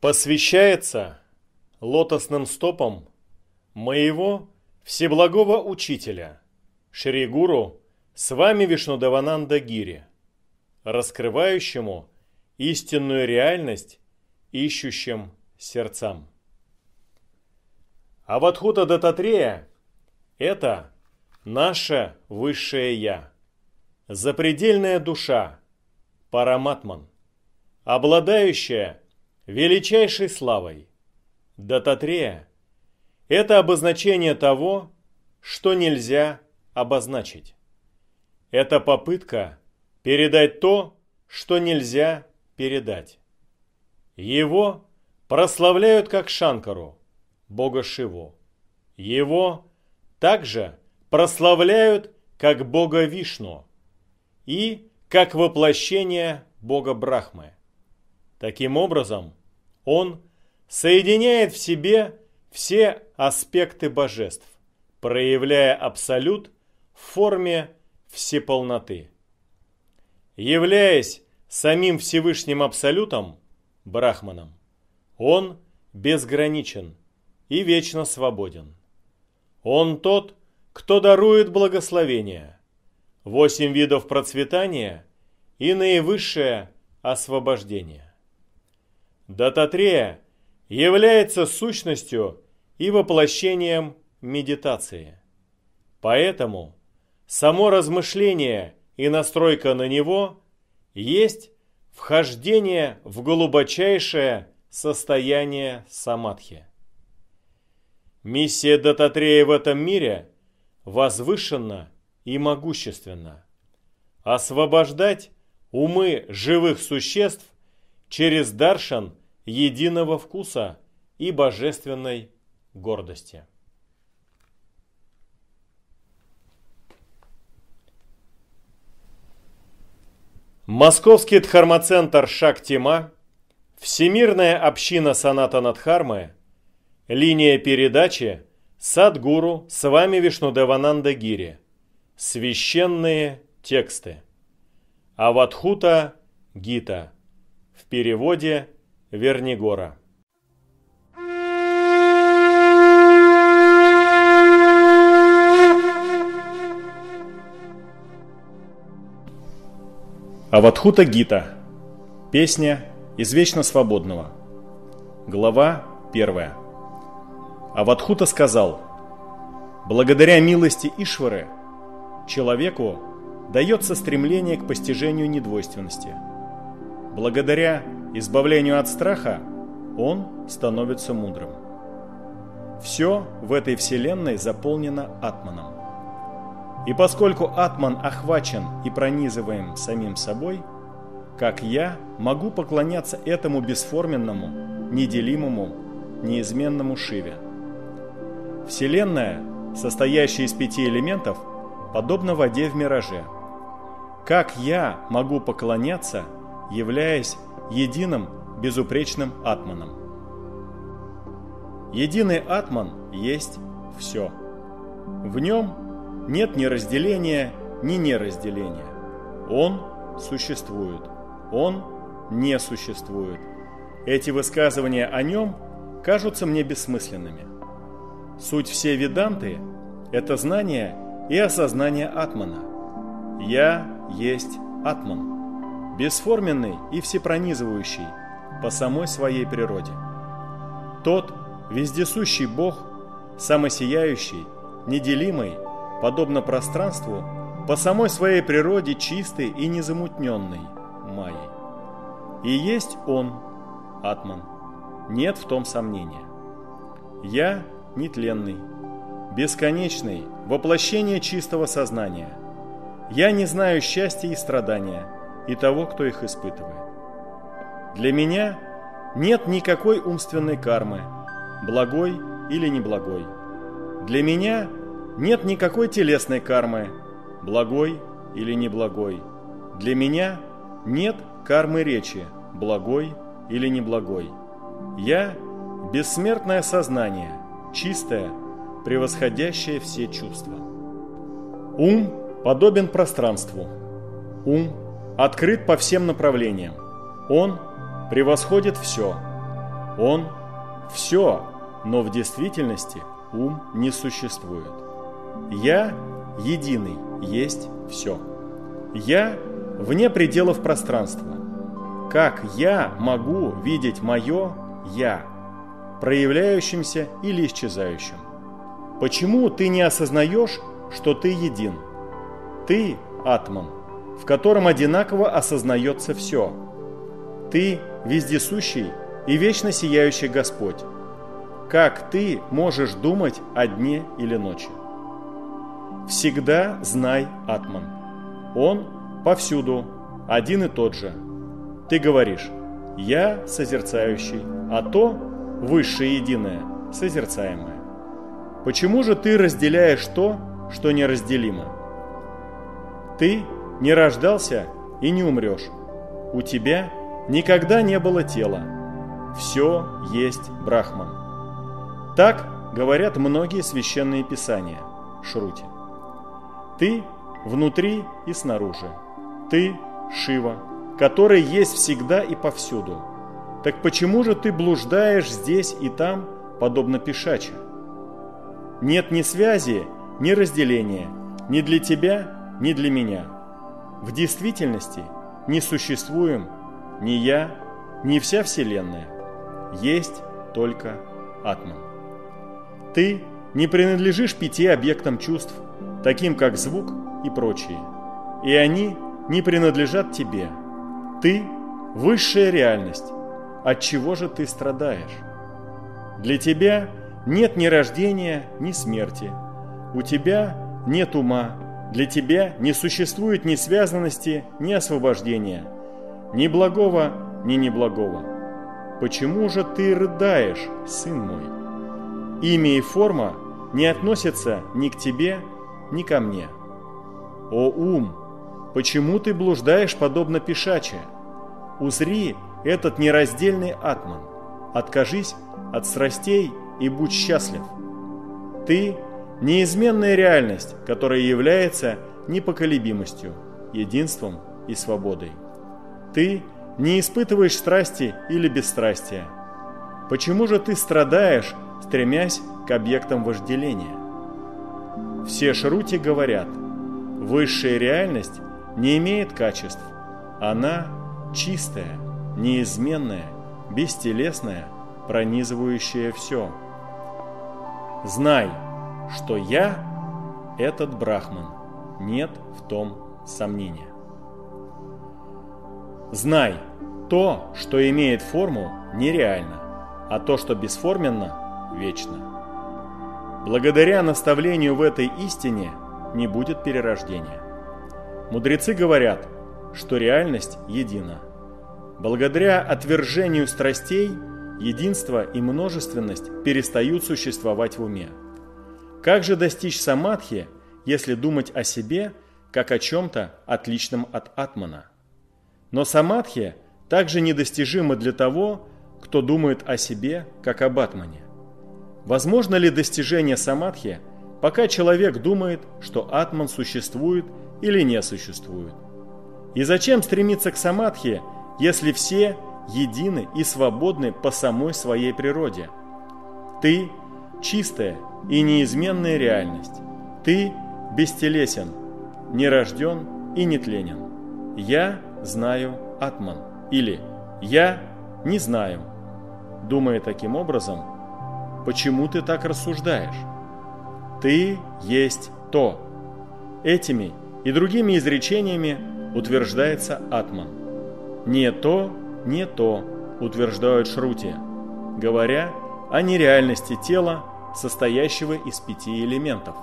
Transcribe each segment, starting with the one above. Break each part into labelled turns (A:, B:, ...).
A: Посвящается лотосным стопам моего Всеблагого Учителя, Шри Гуру Свами Вишнудевананда Гири, раскрывающему истинную реальность ищущим сердцам. Авадхута Даттатрея – это наше высшее Я, запредельная душа, Параматман, обладающая величайшей славой. Даттатрея – это обозначение того, что нельзя обозначить. Это попытка передать то, что нельзя передать. Его прославляют как Шанкару, бога Шиву. Его также прославляют как бога Вишну и как воплощение бога Брахмы. Таким образом, он соединяет в себе все аспекты божеств, проявляя абсолют в форме всеполноты. Являясь самим Всевышним Абсолютом, Брахманом, он безграничен и вечно свободен. Он тот, кто дарует благословение, 8 видов процветания и наивысшее освобождение. Даттатрея является сущностью и воплощением медитации. Поэтому само размышление и настройка на него есть вхождение в глубочайшее состояние самадхи. Миссия Даттатрея в этом мире возвышенна и могущественна. Освобождать умы живых существ через даршан единого вкуса и божественной гордости. Московский дхармацентр Шактима, Всемирная община Санатана Дхармы, линия передачи Садгуру Свами Вишнудевананда Гири, священные тексты. Авадхута Гита, в переводе Вернигора. Авадхута Гита. Песня из Вечно Свободного. Глава 1. Авадхута сказал: благодаря милости Ишвары человеку дается стремление к постижению недвойственности. Благодаря избавлению от страха он становится мудрым. Все в этой вселенной заполнено Атманом. И поскольку Атман охвачен и пронизываем самим собой, как я могу поклоняться этому бесформенному, неделимому, неизменному Шиве. Вселенная, состоящая из 5 элементов, подобна воде в мираже. Как я могу поклоняться, являясь единым, безупречным Атманом? Единый Атман есть все. В нем нет ни разделения, ни неразделения. Он существует. Он не существует. Эти высказывания о нем кажутся мне бессмысленными. Суть всей веданты – это знание и осознание Атмана. Я есть Атман, бесформенный и всепронизывающий по самой своей природе. Тот вездесущий Бог, самосияющий, неделимый, подобно пространству, по самой своей природе чистый и незамутненный Майей. И есть Он, Атман, нет в том сомнения. Я нетленный, бесконечный, воплощение чистого сознания. Я не знаю счастья и страдания и того, кто их испытывает. Для меня нет никакой умственной кармы, благой или неблагой. Для меня нет никакой телесной кармы, благой или неблагой. Для меня нет кармы речи, благой или неблагой. Я – бессмертное сознание, чистое, превосходящее все чувства. Ум подобен пространству. Ум открыт по всем направлениям. Он превосходит все. Он – все, но в действительности ум не существует. Я единый есть все. Я вне пределов пространства. Как я могу видеть мое «я», проявляющимся или исчезающим? Почему ты не осознаешь, что ты един? Ты – атман, в котором одинаково осознается все. Ты – вездесущий и вечно сияющий Господь. Как ты можешь думать о дне или ночи? Всегда знай атман. Он повсюду, один и тот же. Ты говоришь: «Я созерцающий», а то высшее единое, созерцаемое. Почему же ты разделяешь то, что неразделимо? Ты не рождался и не умрешь. У тебя никогда не было тела. Все есть Брахман. Так говорят многие священные писания, Шрути. Ты внутри и снаружи. Ты Шива, который есть всегда и повсюду. Так почему же ты блуждаешь здесь и там, подобно пешаче? Нет ни связи, ни разделения, ни для тебя, ни для меня. В действительности не существуем ни я, ни вся Вселенная. Есть только атман. Ты не принадлежишь 5 объектам чувств, таким как звук и прочие, и они не принадлежат тебе. Ты – высшая реальность. От чего же ты страдаешь? Для тебя нет ни рождения, ни смерти. У тебя нет ума. Для тебя не существует ни связанности, ни освобождения, ни благого, ни неблагого. Почему же ты рыдаешь, сын мой? Имя и форма не относятся ни к тебе, ни ко мне. О ум, почему ты блуждаешь подобно пешаче? Узри этот нераздельный атман. Откажись от страстей и будь счастлив. Ты – неизменная реальность, которая является непоколебимостью, единством и свободой. Ты не испытываешь страсти или бесстрастия. Почему же ты страдаешь, стремясь к объектам вожделения? Все шрути говорят: высшая реальность не имеет качеств. Она чистая, неизменная, бестелесная, пронизывающая все. Знай, что я – этот Брахман, нет в том сомнения. Знай, то, что имеет форму, нереально, а то, что бесформенно, вечно. Благодаря наставлению в этой истине не будет перерождения. Мудрецы говорят, что реальность едина. Благодаря отвержению страстей единство и множественность перестают существовать в уме. Как же достичь самадхи, если думать о себе, как о чем-то отличном от атмана? Но самадхи также недостижима для того, кто думает о себе, как об атмане. Возможно ли достижение самадхи, пока человек думает, что атман существует или не существует? И зачем стремиться к самадхи, если все едины и свободны по самой своей природе? Ты – чистая и неизменная реальность. Ты бестелесен, не рожден и не тленен. Я знаю атман или я не знаю. Думая таким образом, почему ты так рассуждаешь? Ты есть то. Этими и другими изречениями утверждается атман. Не то, утверждают шрути, говоря о нереальности тела, состоящего из 5 элементов.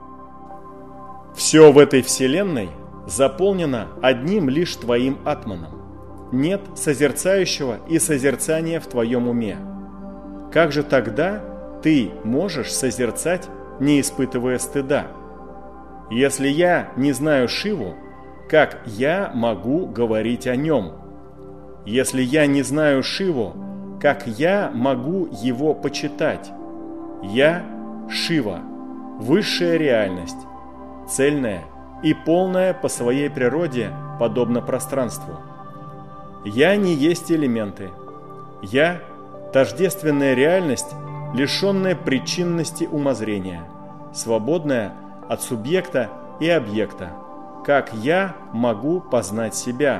A: Все в этой вселенной заполнено одним лишь твоим атманом. Нет созерцающего и созерцания в твоем уме. Как же тогда ты можешь созерцать, не испытывая стыда? Если я не знаю Шиву, как я могу говорить о нем? Если я не знаю Шиву, как я могу его почитать? Я Шива, высшая реальность, цельная и полная по своей природе, подобно пространству. Я не есть элементы. Я тождественная реальность, лишенная причинности умозрения, свободная от субъекта и объекта. Как я могу познать себя?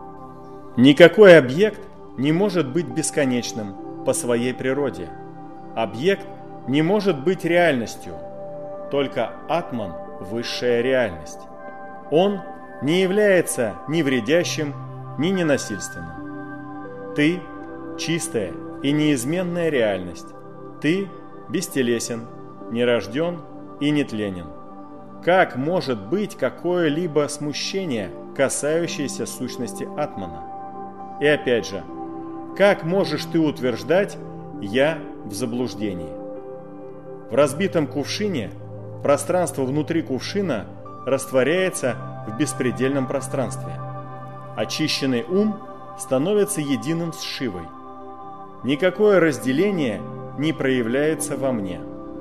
A: Никакой объект не может быть бесконечным по своей природе. Объект не может быть реальностью. Только атман – высшая реальность. Он не является ни вредящим, ни ненасильственным. Ты – чистая и неизменная реальность. Ты бестелесен, не рожден и нетленен. Как может быть какое-либо смущение, касающееся сущности атмана? И опять же, как можешь ты утверждать «я в заблуждении»? В разбитом кувшине пространство внутри кувшина растворяется в беспредельном пространстве. Очищенный ум становится единым с Шивой. Никакое разделение не проявляется во мне.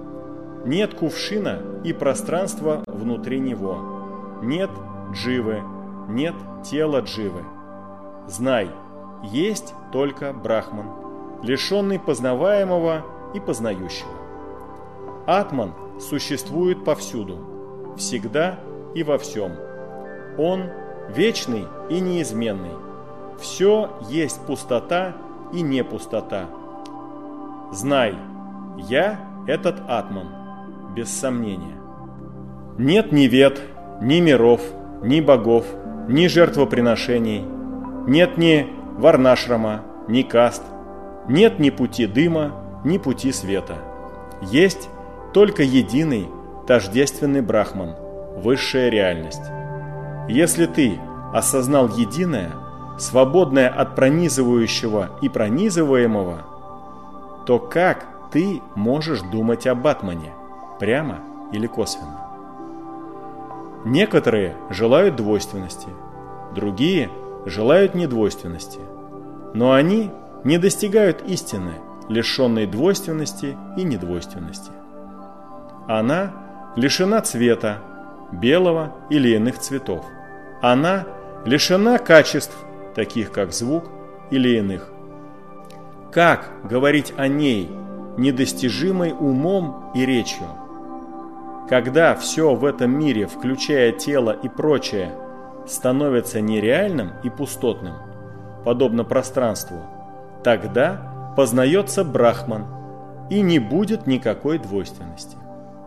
A: Нет кувшина и пространства внутри него. Нет дживы, нет тела дживы. Знай, есть только Брахман, лишенный познаваемого и познающего. Атман существует повсюду, всегда и во всем. Он вечный и неизменный. Все есть пустота и не пустота. Знай, я этот Атман, без сомнения. Нет ни вед, ни миров, ни богов, ни жертвоприношений. Нет ни варнашрама, ни каст. Нет ни пути дыма, ни пути света. Есть только единый, тождественный Брахман, высшая реальность. Если ты осознал единое, свободное от пронизывающего и пронизываемого, то как ты можешь думать об Атмане, прямо или косвенно? Некоторые желают двойственности, другие желают недвойственности, но они не достигают истины, лишенной двойственности и недвойственности. Она лишена цвета, белого или иных цветов. Она лишена качеств, таких как звук или иных. Как говорить о ней, недостижимой умом и речью? Когда все в этом мире, включая тело и прочее, становится нереальным и пустотным, подобно пространству, тогда познается Брахман, и не будет никакой двойственности.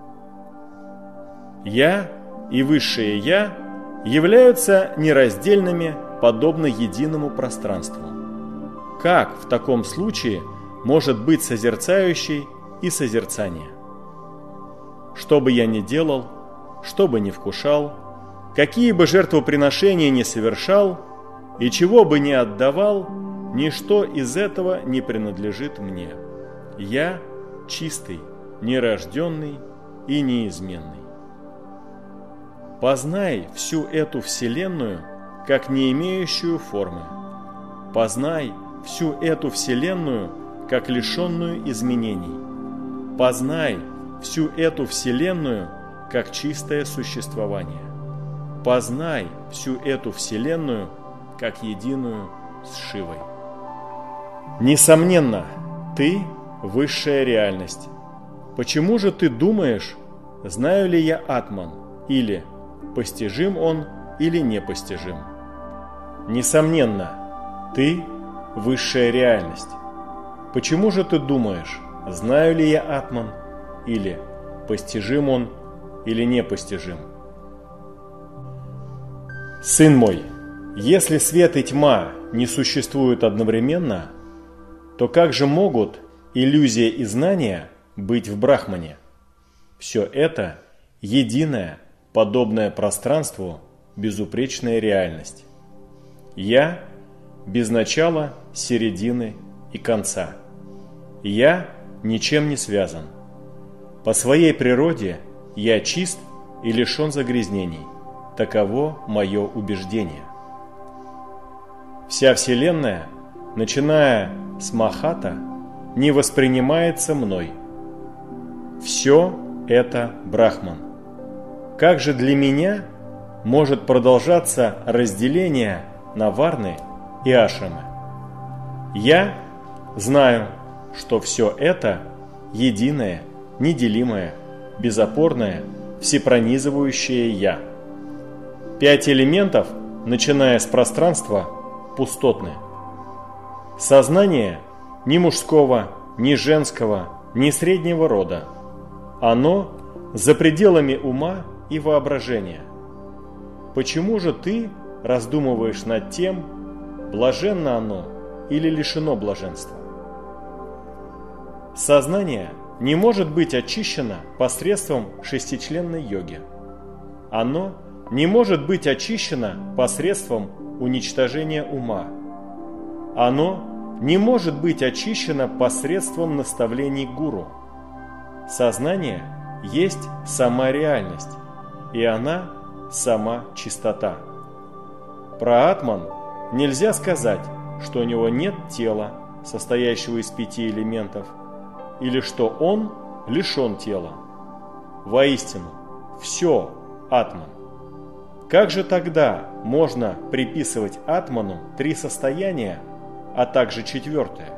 A: Я и Высшее Я являются нераздельными, подобно единому пространству. Как в таком случае может быть созерцающий и созерцание? Что бы я ни делал, что бы ни вкушал, какие бы жертвоприношения ни совершал и чего бы ни отдавал, ничто из этого не принадлежит мне. Я чистый, нерожденный и неизменный. Познай всю эту вселенную, как не имеющую формы. Познай всю эту вселенную, как лишенную изменений. Познай всю эту вселенную, как чистое существование. Познай всю эту вселенную, как единую с Шивой. Несомненно, ты – высшая реальность. Почему же ты думаешь, знаю ли я Атман, или постижим он, или непостижим? Несомненно, ты – высшая реальность. Почему же ты думаешь, знаю ли я Атман, или постижим он, или непостижим? Сын мой, если свет и тьма не существуют одновременно, то как же могут иллюзия и знание быть в Брахмане? Все это единое, подобное пространству, безупречная реальность. Я без начала, середины и конца. Я ничем не связан. По своей природе я чист и лишен загрязнений. Таково мое убеждение. Вся Вселенная, начиная с Махата, не воспринимается мной. Все это Брахман. Как же для меня может продолжаться разделение на варны и ашрамы? Я знаю, что все это единое, неделимое, безопорное, всепронизывающее «Я». 5 элементов, начиная с пространства, пустотны. Сознание ни мужского, ни женского, ни среднего рода. Оно за пределами ума и воображения. Почему же ты раздумываешь над тем, блаженно оно или лишено блаженства? Сознание не может быть очищено посредством шестичленной йоги. Оно не может быть очищено посредством уничтожения ума. Оно не может быть очищено посредством наставлений гуру. Сознание есть сама реальность, и она сама чистота. Про атман нельзя сказать, что у него нет тела, состоящего из 5 элементов, или что он лишен тела. Воистину, все атман. Как же тогда можно приписывать атману 3 состояния, а также 4-е?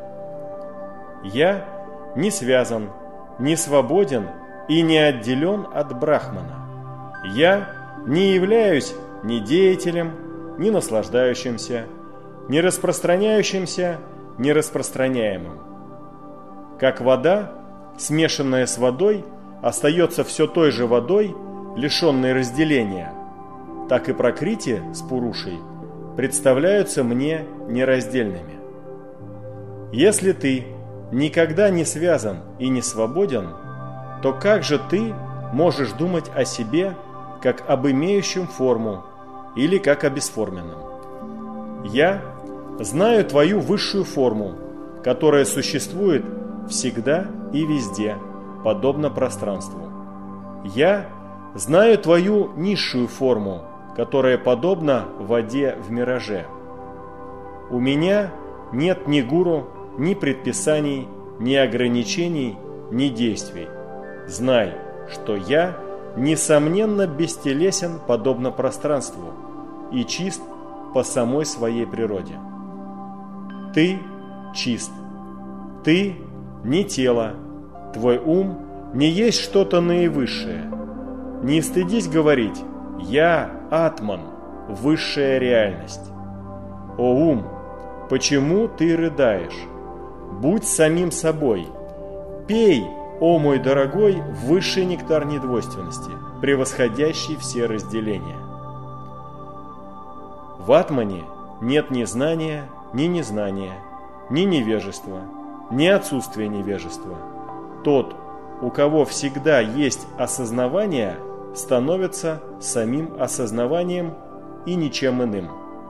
A: Я не связан, не свободен и не отделен от Брахмана. Я не являюсь ни деятелем, ни наслаждающимся, ни распространяющимся, ни распространяемым. Как вода, смешанная с водой, остается все той же водой, лишенной разделения, так и пракрити с пурушей представляются мне нераздельными. Если ты никогда не связан и не свободен, то как же ты можешь думать о себе как об имеющем форму или как о бесформенном? Я знаю твою высшую форму, которая существует всегда и везде, подобно пространству. Я знаю твою низшую форму, которая подобна воде в мираже. У меня нет ни гуру, ни предписаний, ни ограничений, ни действий. Знай, что я, несомненно, бестелесен, подобно пространству, и чист по самой своей природе. Ты чист. Ты не тело. Твой ум не есть что-то наивысшее. Не стыдись говорить: «Я атман, высшая реальность». О ум, почему ты рыдаешь? Будь самим собой. Пей, о мой дорогой, высший нектар недвойственности, превосходящий все разделения. В атмане нет ни знания, ни незнания, ни невежества, ни отсутствия невежества. Тот, у кого всегда есть осознавание, становится самим осознаванием и ничем иным.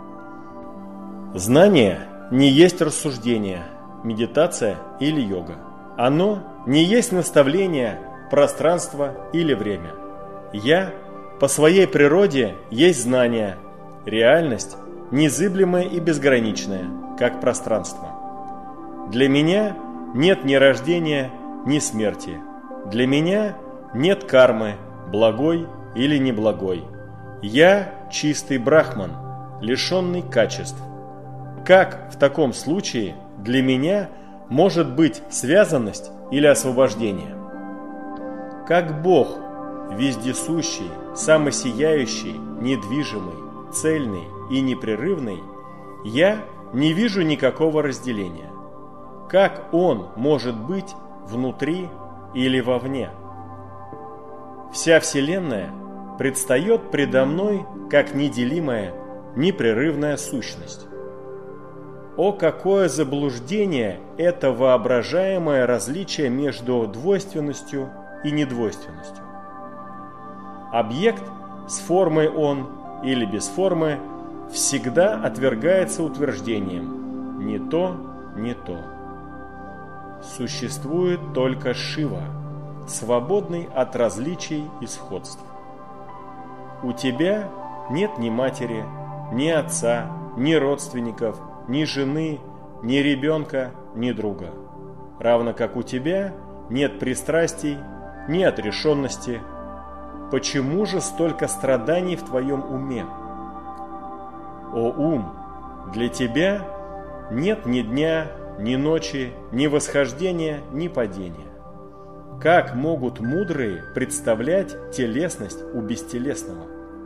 A: Знание не есть рассуждение, медитация или йога. Оно не есть наставление, пространство или время. Я по своей природе есть знание, реальность незыблемая и безграничная, как пространство. Для меня нет ни рождения, ни смерти. Для меня нет кармы, благой или неблагой. Я чистый брахман, лишенный качеств. Как в таком случае для меня может быть связанность или освобождение? Как Бог, вездесущий, самосияющий, недвижимый, цельный и непрерывный, я не вижу никакого разделения. Как Он может быть внутри или вовне? Вся Вселенная предстает предо мной как неделимая, непрерывная сущность. О, какое заблуждение это воображаемое различие между двойственностью и недвойственностью! Объект, с формой он или без формы, всегда отвергается утверждением «не то, не то». Существует только Шива, свободный от различий и сходств. У тебя нет ни матери, ни отца, ни родственников, ни жены, ни ребенка, ни друга. Равно как у тебя нет пристрастий, ни отрешенности. Почему же столько страданий в твоем уме? О ум, для тебя нет ни дня, ни ночи, ни восхождения, ни падения. Как могут мудрые представлять телесность у бестелесного?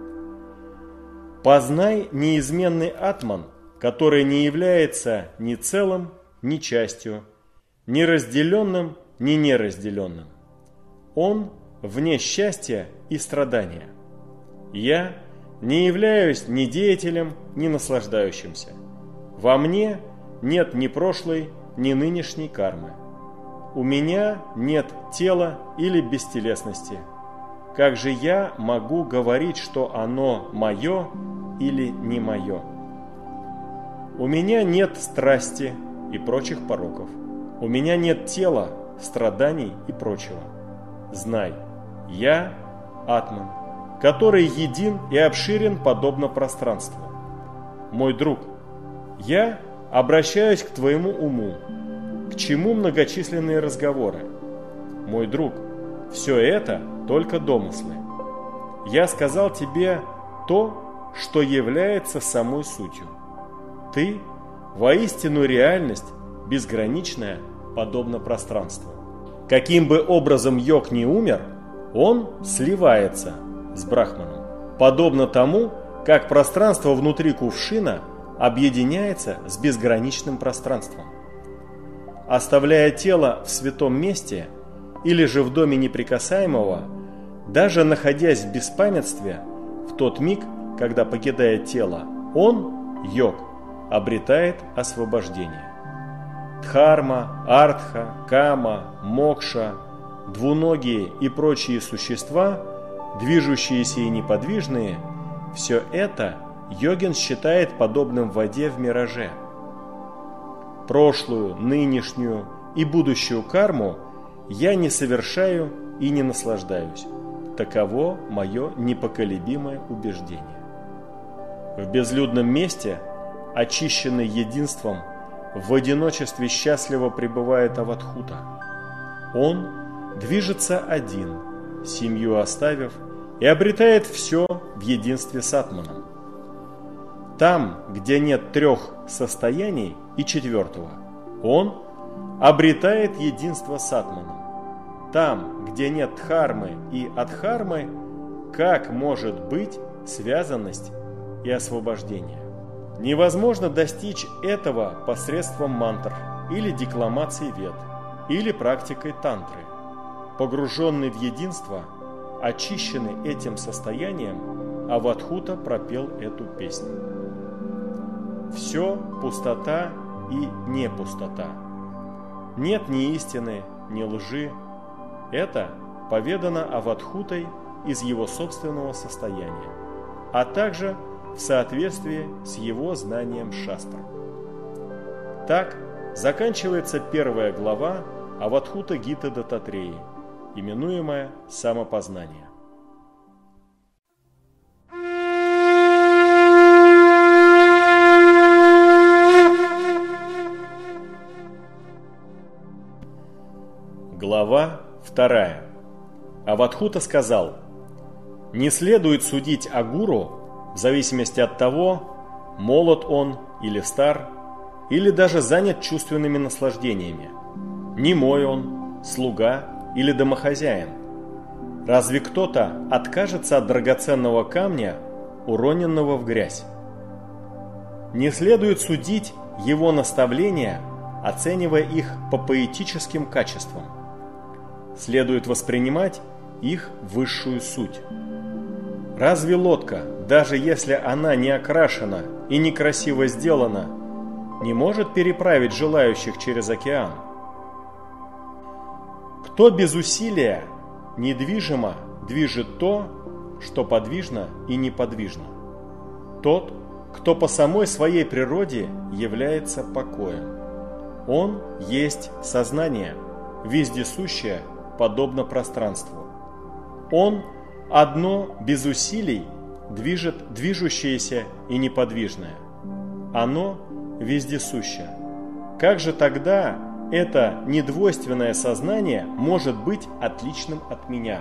A: Познай неизменный атман, который не является ни целым, ни частью, ни разделенным, ни неразделенным. Он вне счастья и страдания. Я не являюсь ни деятелем, ни наслаждающимся. Во мне нет ни прошлой, ни нынешней кармы. У меня нет тела или бестелесности. Как же я могу говорить, что оно мое или не мое? У меня нет страсти и прочих пороков. У меня нет тела, страданий и прочего. Знай, я Атман, который един и обширен подобно пространству. Мой друг, я обращаюсь к твоему уму. К чему многочисленные разговоры? Мой друг, все это только домыслы. Я сказал тебе то, что является самой сутью. Ты воистину реальность, безграничная, подобно пространству. Каким бы образом йог ни умер, он сливается с Брахманом, подобно тому, как пространство внутри кувшина объединяется с безграничным пространством. Оставляя тело в святом месте или же в доме неприкасаемого, даже находясь в беспамятстве, в тот миг, когда покидает тело, он, йог, обретает освобождение. Дхарма, артха, кама, мокша, двуногие и прочие существа, движущиеся и неподвижные, все это йогин считает подобным воде в мираже. Прошлую, нынешнюю и будущую карму я не совершаю и не наслаждаюсь. Таково мое непоколебимое убеждение. В безлюдном месте, очищенный единством, в одиночестве счастливо пребывает Аватхута. Он движется один, семью оставив, и обретает все в единстве с Атманом. Там, где нет трех состояний и четвертого, он обретает единство с Атманом. Там, где нет дхармы и адхармы, как может быть связанность и освобождение? Невозможно достичь этого посредством мантр или декламации вед, или практикой тантры. Погруженный в единство, очищенный этим состоянием, Аватхута пропел эту песню. Все пустота и не пустота. Нет ни истины, ни лжи. Это поведано Аватхутой из его собственного состояния, а также в соответствии с его знанием шастр. Так заканчивается первая глава Аватхута Гиты Даттатреи, именуемая «Самопознание». Глава 2. Аватхута сказал: «Не следует судить о гуру в зависимости от того, молод он или стар, или даже занят чувственными наслаждениями. Немой он, слуга или домохозяин. Разве кто-то откажется от драгоценного камня, уроненного в грязь? Не следует судить его наставления, оценивая их по поэтическим качествам. Следует воспринимать их высшую суть. Разве лодка, даже если она не окрашена и некрасиво сделана, не может переправить желающих через океан? Кто без усилия недвижимо движет то, что подвижно и неподвижно? Тот, кто по самой своей природе является покоем. Он есть сознание, вездесущее, подобно пространству. Он одно без усилий движет движущееся и неподвижное. Оно вездесуще. Как же тогда это недвойственное сознание может быть отличным от меня?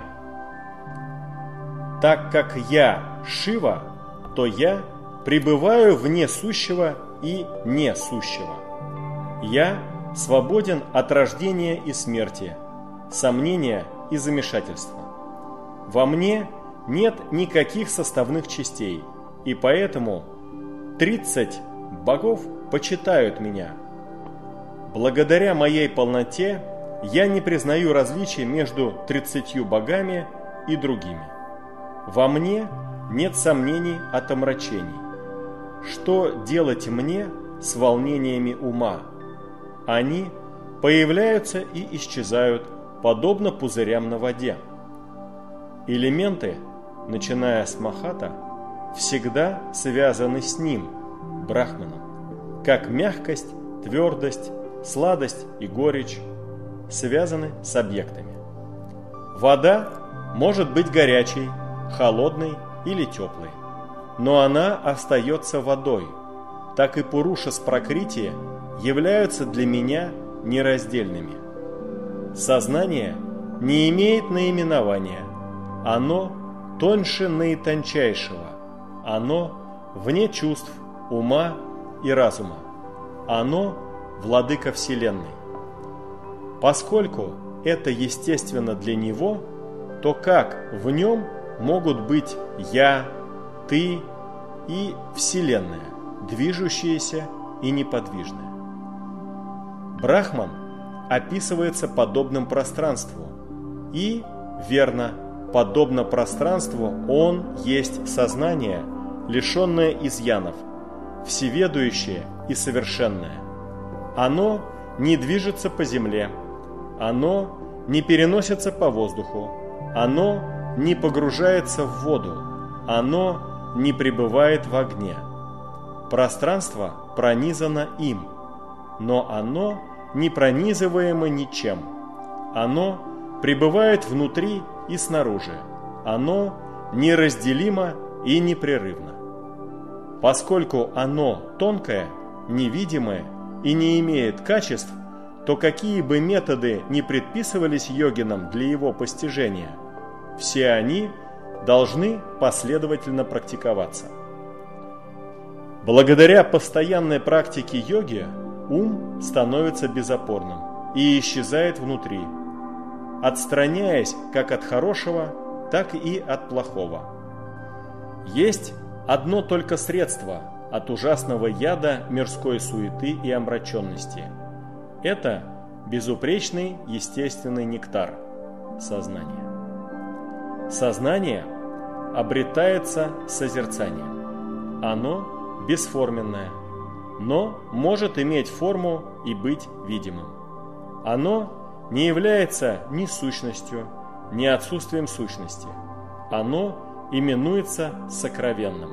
A: Так как я Шива, то я пребываю вне сущего и несущего. Я свободен от рождения и смерти, сомнения и замешательства. Во мне нет никаких составных частей, и поэтому 30 богов почитают меня. Благодаря моей полноте я не признаю различий между 30 богами и другими. Во мне нет сомнений от омрачений. Что делать мне с волнениями ума? Они появляются и исчезают, подобно пузырям на воде. Элементы, начиная с Махата, всегда связаны с ним, Брахманом, как мягкость, твердость, сладость и горечь связаны с объектами. Вода может быть горячей, холодной или теплой, но она остается водой. Так и Пуруша с Пракрити являются для меня нераздельными. Сознание не имеет наименования, оно тоньше наитончайшего, оно вне чувств, ума и разума, оно владыка Вселенной. Поскольку это естественно для него, то как в нем могут быть «я», «ты» и Вселенная, движущаяся и неподвижная? Брахман описывается подобным пространству, и, верно, подобно пространству он есть сознание, лишенное изъянов, всеведущее и совершенное. Оно не движется по земле, оно не переносится по воздуху, оно не погружается в воду, оно не пребывает в огне. Пространство пронизано им, но оно не пронизываемо ничем. Оно пребывает внутри и снаружи, оно неразделимо и непрерывно. Поскольку оно тонкое, невидимое и не имеет качеств, то какие бы методы ни предписывались йогинам для его постижения, все они должны последовательно практиковаться. Благодаря постоянной практике йоги ум становится безопорным и исчезает внутри, отстраняясь как от хорошего, так и от плохого. Есть одно только средство от ужасного яда мирской суеты и омраченности. Это безупречный естественный нектар – сознание. Сознание обретается созерцанием. Оно бесформенное, но может иметь форму и быть видимым. Оно не является ни сущностью, ни отсутствием сущности. Оно именуется сокровенным.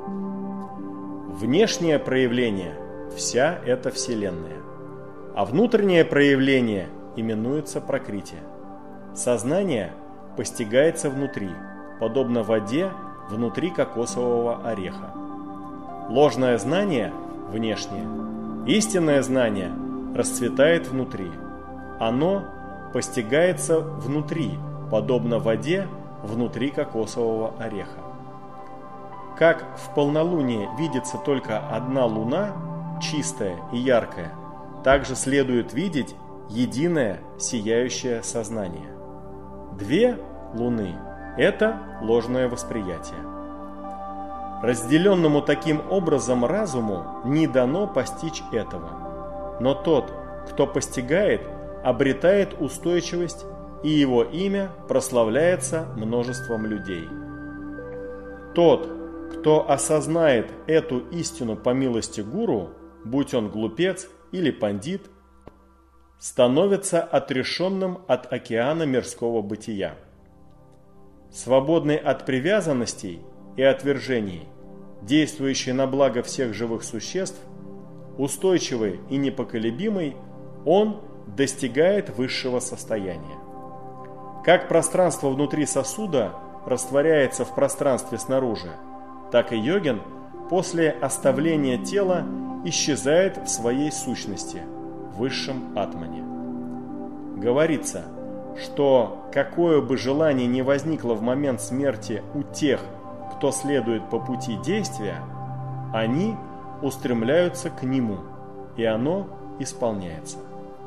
A: Внешнее проявление – вся эта Вселенная, а внутреннее проявление именуется Пракрити. Сознание постигается внутри, подобно воде внутри кокосового ореха. Ложное знание – внешнее, истинное знание расцветает внутри. Оно постигается внутри, подобно воде внутри кокосового ореха. Как в полнолуние видится только одна луна, чистая и яркая, также следует видеть единое сияющее сознание. Две луны – это ложное восприятие. Разделенному таким образом разуму не дано постичь этого. Но тот, кто постигает, обретает устойчивость, и его имя прославляется множеством людей. Тот, кто осознает эту истину по милости гуру, будь он глупец или пандит, становится отрешенным от океана мирского бытия. Свободный от привязанностей и отвержений, действующий на благо всех живых существ, устойчивый и непоколебимый, он достигает высшего состояния. Как пространство внутри сосуда растворяется в пространстве снаружи, так и йогин после оставления тела исчезает в своей сущности, высшем атмане. Говорится, что какое бы желание ни возникло в момент смерти у тех, кто следует по пути действия, они устремляются к нему, и оно исполняется.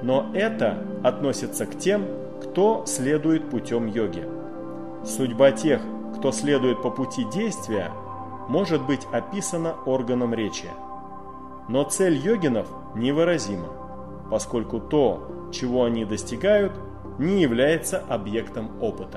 A: но это относится к тем, кто следует путем йоги. Судьба тех, кто следует по пути действия, может быть описана органом речи. Но цель йогинов невыразима, поскольку то, чего они достигают, не является объектом опыта.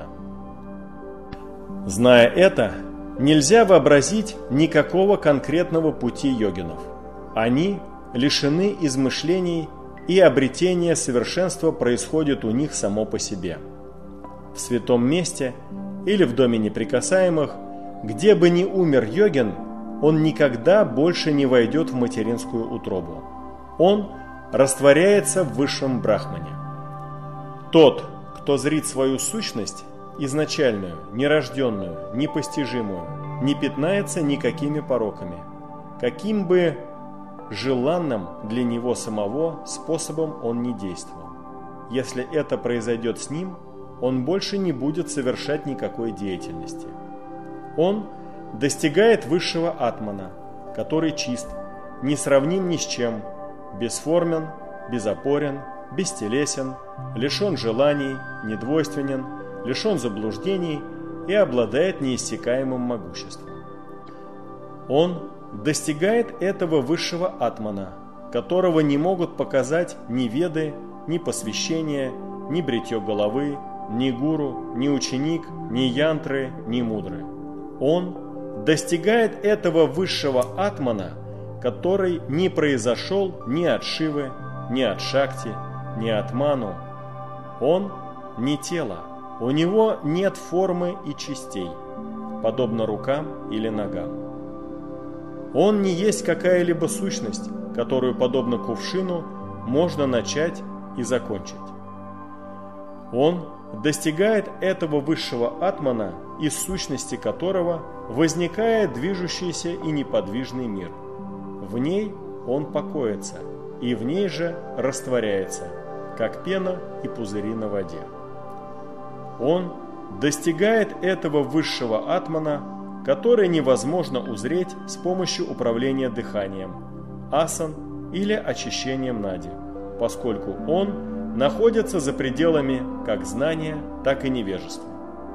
A: Зная это, нельзя вообразить никакого конкретного пути йогинов. Они лишены измышлений, и обретение совершенства происходит у них само по себе. В святом месте или в доме неприкасаемых, где бы ни умер йогин, он никогда больше не войдет в материнскую утробу. Он растворяется в высшем брахмане. Тот, кто зрит свою сущность, изначальную, нерожденную, непостижимую, не пятнается никакими пороками, каким бы желанным для него самого способом он не действовал. Если это произойдет с ним, он больше не будет совершать никакой деятельности. Он достигает высшего атмана, который чист, несравним ни с чем, бесформен, безопорен, бестелесен, лишен желаний, недвойственен, лишен заблуждений и обладает неиссякаемым могуществом. Он достигает этого высшего атмана, которого не могут показать ни веды, ни посвящение, ни бритье головы, ни гуру, ни ученик, ни янтры, ни мудры. Он достигает этого высшего атмана, который не произошел ни от Шивы, ни от Шакти, ни от Ману. Он не тело, у него нет формы и частей, подобно рукам или ногам. Он не есть какая-либо сущность, которую, подобно кувшину, можно начать и закончить. Он достигает этого высшего атмана, из сущности которого возникает движущийся и неподвижный мир. В ней он покоится, и в ней же растворяется, как пена и пузыри на воде. Он достигает этого высшего атмана, который невозможно узреть с помощью управления дыханием, асан или очищением нади, поскольку он находится за пределами как знания, так и невежества.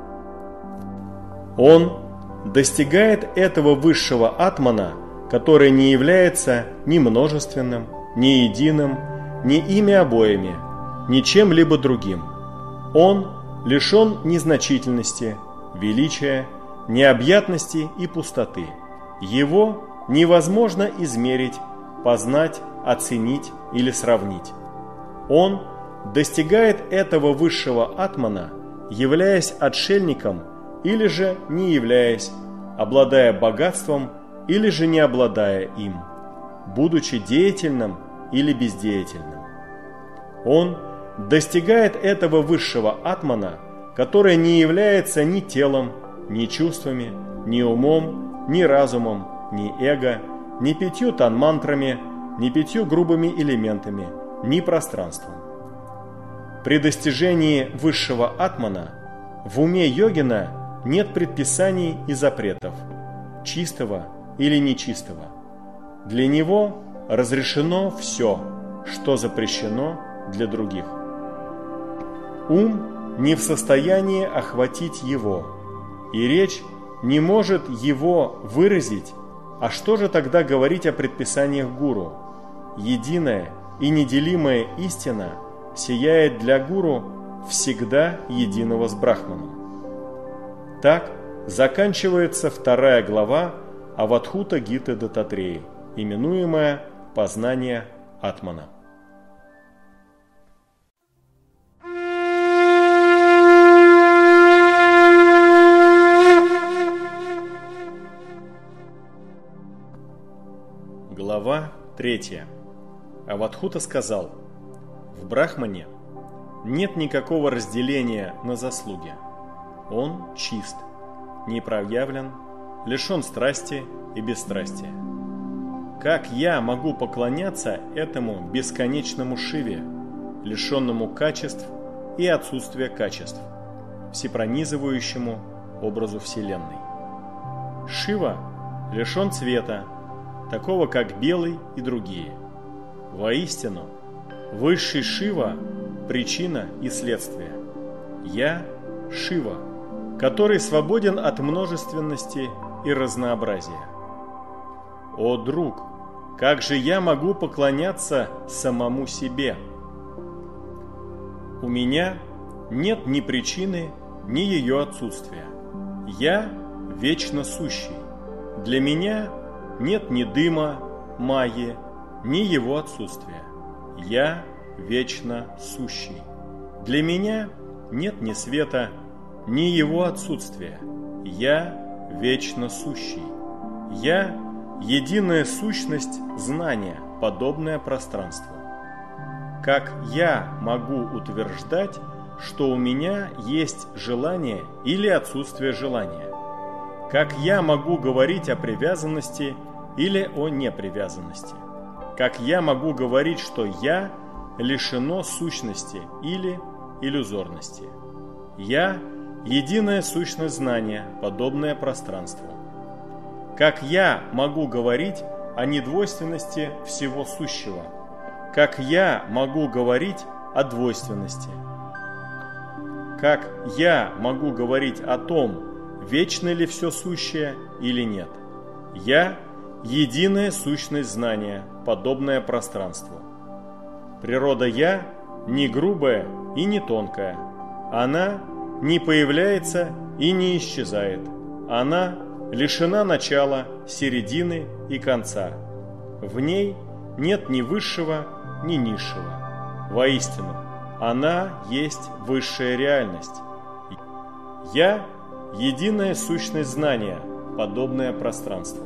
A: Он достигает этого высшего атмана, который не является ни множественным, ни единым, ни ими обоими, ни чем-либо другим. Он лишен незначительности, величия, необъятности и пустоты. Его невозможно измерить, познать, оценить или сравнить. Он достигает этого высшего атмана, являясь отшельником или же не являясь, обладая богатством или же не обладая им, будучи деятельным или бездеятельным. Он достигает этого высшего атмана, который не является ни телом, ни чувствами, ни умом, ни разумом, ни эго, ни 5 танмантрами, ни 5 грубыми элементами, ни пространством. При достижении высшего атмана в уме йогина нет предписаний и запретов, чистого или нечистого. Для него разрешено все, что запрещено для других. Ум не в состоянии охватить его, и речь не может его выразить. А что же тогда говорить о предписаниях гуру? Единая и неделимая истина сияет для гуру всегда единого с Брахманом. Так заканчивается 2 глава Авадхута Гиты Дататреи, именуемая «Познание Атмана». Глава 3. Авадхута сказал: в Брахмане нет никакого разделения на заслуги. Он чист, непроявлен, лишен страсти и бесстрастия. Как я могу поклоняться этому бесконечному Шиве, лишенному качеств и отсутствия качеств, всепронизывающему образу Вселенной? Шива лишен цвета, такого как белый и другие. Воистину, Высший Шива – причина и следствие. Я – Шива, который свободен от множественности и разнообразия. О, друг, как же я могу поклоняться самому себе? У меня нет ни причины, ни ее отсутствия. Я вечно сущий. Для меня нет ни дыма, майи, ни его отсутствия. Я вечно сущий. Для меня нет ни света, ни его отсутствия. Я вечно сущий. Я единая сущность знания, подобное пространству. Как я могу утверждать, что у меня есть желание или отсутствие желания? Как я могу говорить о привязанности или о непривязанности? Как я могу говорить, что я лишено сущности или иллюзорности? Я – единая сущность знания, подобное пространству. Как я могу говорить о недвойственности всего сущего? Как я могу говорить о двойственности? Как я могу говорить о том, вечно ли все сущее или нет? Я – единая сущность знания, подобное пространству. Природа «я» не грубая и не тонкая. Она не появляется и не исчезает. Она лишена начала, середины и конца. В ней нет ни высшего, ни низшего. Воистину, она есть высшая реальность. Я – единая сущность знания, подобное пространству.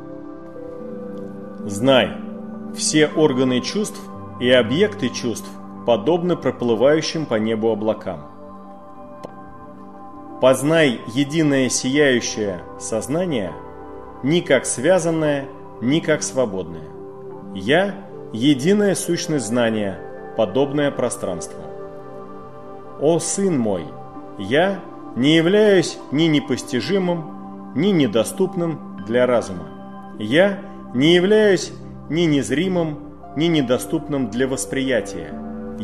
A: Знай, все органы чувств и объекты чувств подобны проплывающим по небу облакам. Познай единое сияющее сознание ни как связанное, ни как свободное. Я – единая сущность знания, подобное пространству. О, сын мой, я не являюсь ни непостижимым, ни недоступным для разума. Я не являюсь ни незримым, ни недоступным для восприятия.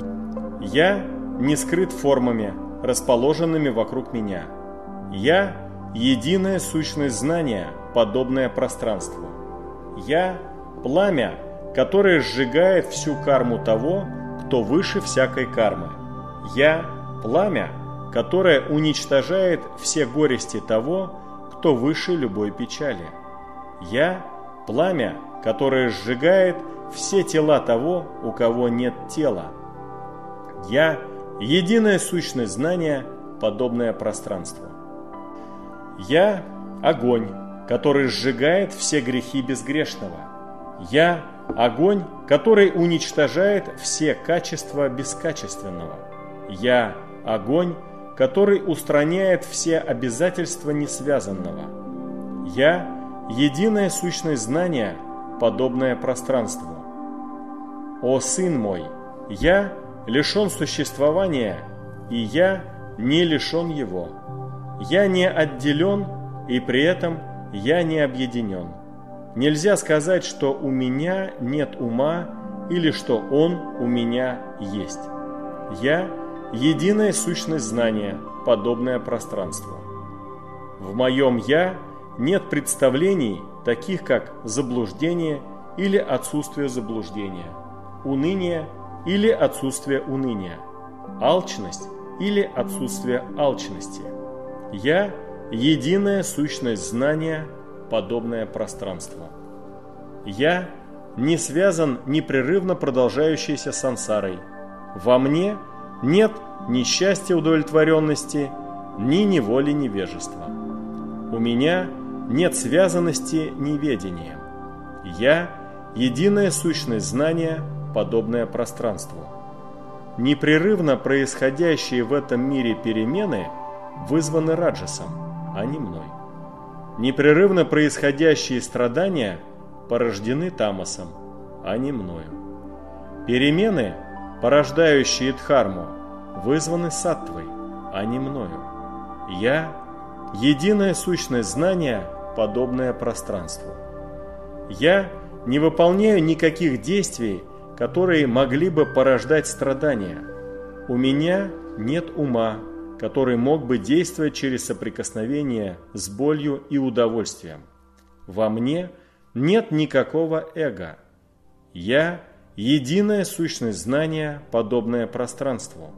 A: Я не скрыт формами, расположенными вокруг меня. Я – единая сущность знания, подобное пространству. Я – пламя, которое сжигает всю карму того, кто выше всякой кармы. Я – пламя, которое уничтожает все горести того, кто выше любой печали. Я – пламя, которое сжигает все тела того, у кого нет тела. Я – единая сущность знания, подобное пространству. Я – огонь, который сжигает все грехи безгрешного. Я – огонь, который уничтожает все качества бескачественного. Я – огонь, который устраняет все обязательства несвязанного. Я – единая сущность знания, подобное пространству. О, сын мой, я лишен существования, и я не лишен его. Я не отделен, и при этом я не объединен. Нельзя сказать, что у меня нет ума, или что он у меня есть. Я – единая сущность знания, подобное пространству. В моем «я» нет представлений, таких как заблуждение или отсутствие заблуждения, уныние или отсутствие уныния, алчность или отсутствие алчности. Я – единая сущность знания, подобное пространству. Я не связан непрерывно продолжающейся сансарой. Во мне нет ни счастья удовлетворенности, ни неволи невежества. У меня нет связанности неведением. Я – единая сущность знания, подобное пространству. Непрерывно происходящие в этом мире перемены вызваны раджасом, а не мной. Непрерывно происходящие страдания порождены тамасом, а не мною. Перемены, порождающие дхарму, вызваны саттвой, а не мною. Я – единая сущность знания, подобное пространству. Я не выполняю никаких действий, которые могли бы порождать страдания. У меня нет ума, который мог бы действовать через соприкосновение с болью и удовольствием. Во мне нет никакого эго. Я – единая сущность знания, подобная пространству.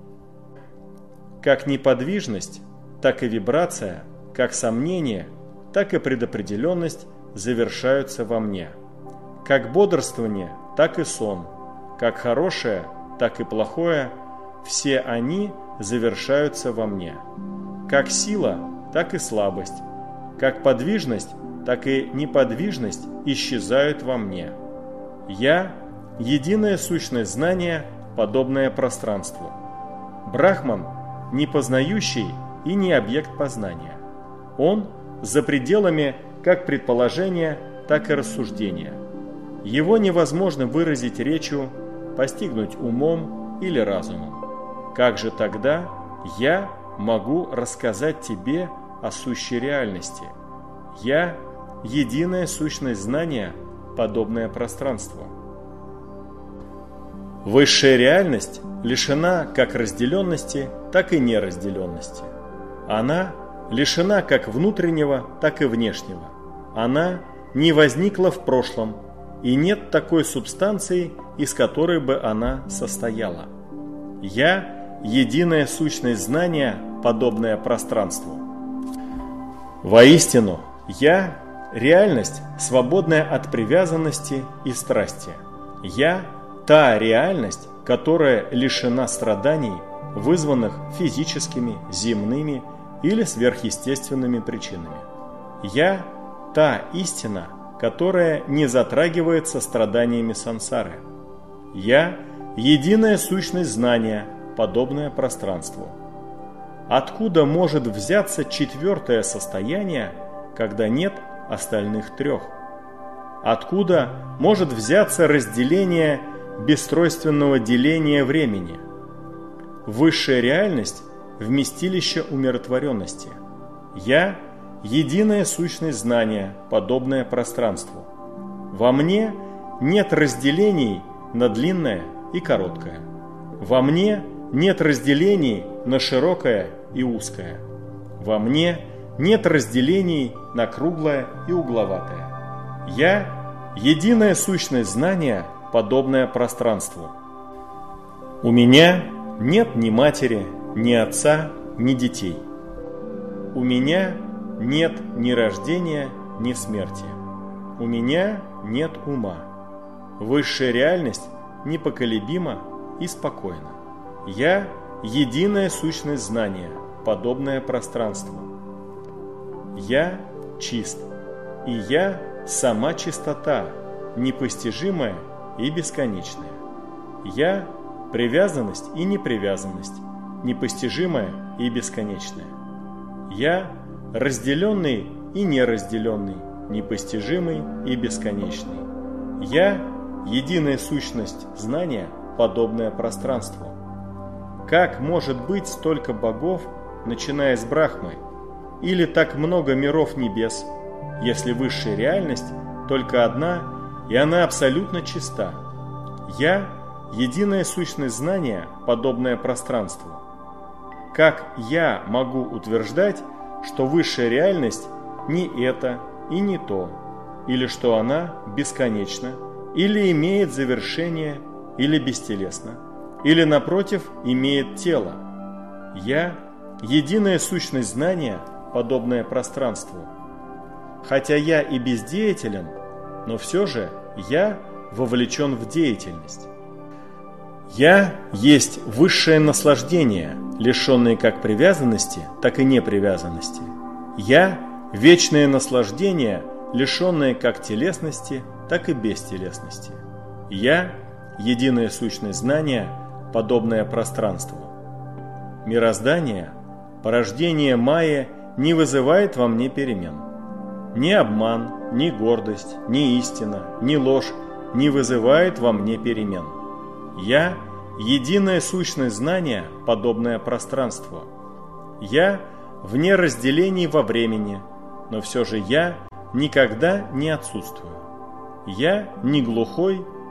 A: Как неподвижность, так и вибрация, как сомнение, так и предопределенность завершаются во мне. Как бодрствование, так и сон, как хорошее, так и плохое, все они завершаются во мне. Как сила, так и слабость, как подвижность, так и неподвижность исчезают во мне. Я – единая сущность знания, подобная пространству. Брахман – не познающий и не объект познания. Он за пределами как предположения, так и рассуждения. Его невозможно выразить речью, постигнуть умом или разумом. Как же тогда я могу рассказать тебе о сущей реальности? Я – единая сущность знания, подобное пространству. Высшая реальность лишена как разделенности, так и неразделенности. Она лишена как внутреннего, так и внешнего. Она не возникла в прошлом, и нет такой субстанции, из которой бы она состояла. Я – единая сущность знания, подобная пространству. Воистину, я – реальность, свободная от привязанности и страсти. Я – та реальность, которая лишена страданий, вызванных физическими, земными или сверхъестественными причинами. Я – та истина, которая не затрагивается страданиями сансары. Я – единая сущность знания, подобное пространству. Откуда может взяться четвертое состояние, когда нет остальных трех? Откуда может взяться разделение бестройственного деления времени? Высшая реальность – вместилище умиротворенности. Я – единая сущность знания, подобное пространству. Во мне нет разделений на длинное и короткое. Во мне нет разделений на широкое и узкое. Во мне нет разделений на круглое и угловатое. Я – единая сущность знания, подобное пространству. У меня нет ни матери, ни отца, ни детей. У меня нет ни рождения, ни смерти. У меня нет ума. Высшая реальность непоколебима и спокойна. Я – единая сущность знания, подобное пространству. Я чист, и я – сама чистота, непостижимая и бесконечная. Я – привязанность и непривязанность, непостижимая и бесконечная. Я – разделенный и неразделенный, непостижимый и бесконечный. Я – единая сущность знания, подобное пространству. Как может быть столько богов, начиная с Брахмы, или так много миров небес, если высшая реальность только одна, и она абсолютно чиста? Я – единая сущность знания, подобное пространству. Как я могу утверждать, что высшая реальность не это и не то, или что она бесконечна, или имеет завершение, или бестелесна, или, напротив, имеет тело? Я – единая сущность знания, подобное пространству. Хотя я и бездеятелен, но все же я вовлечен в деятельность. Я есть высшее наслаждение, лишенное как привязанности, так и непривязанности. Я – вечное наслаждение, лишенное как телесности, так и бестелесности. Я – единая сущность знания, подобное пространству. Мироздание, порождение Майя, не вызывает во мне перемен. Ни обман, ни гордость, ни истина, ни ложь не вызывает во мне перемен. Я – единая сущность знания, подобное пространству. Я – вне разделений во времени, но все же я никогда не отсутствую. Я не глухой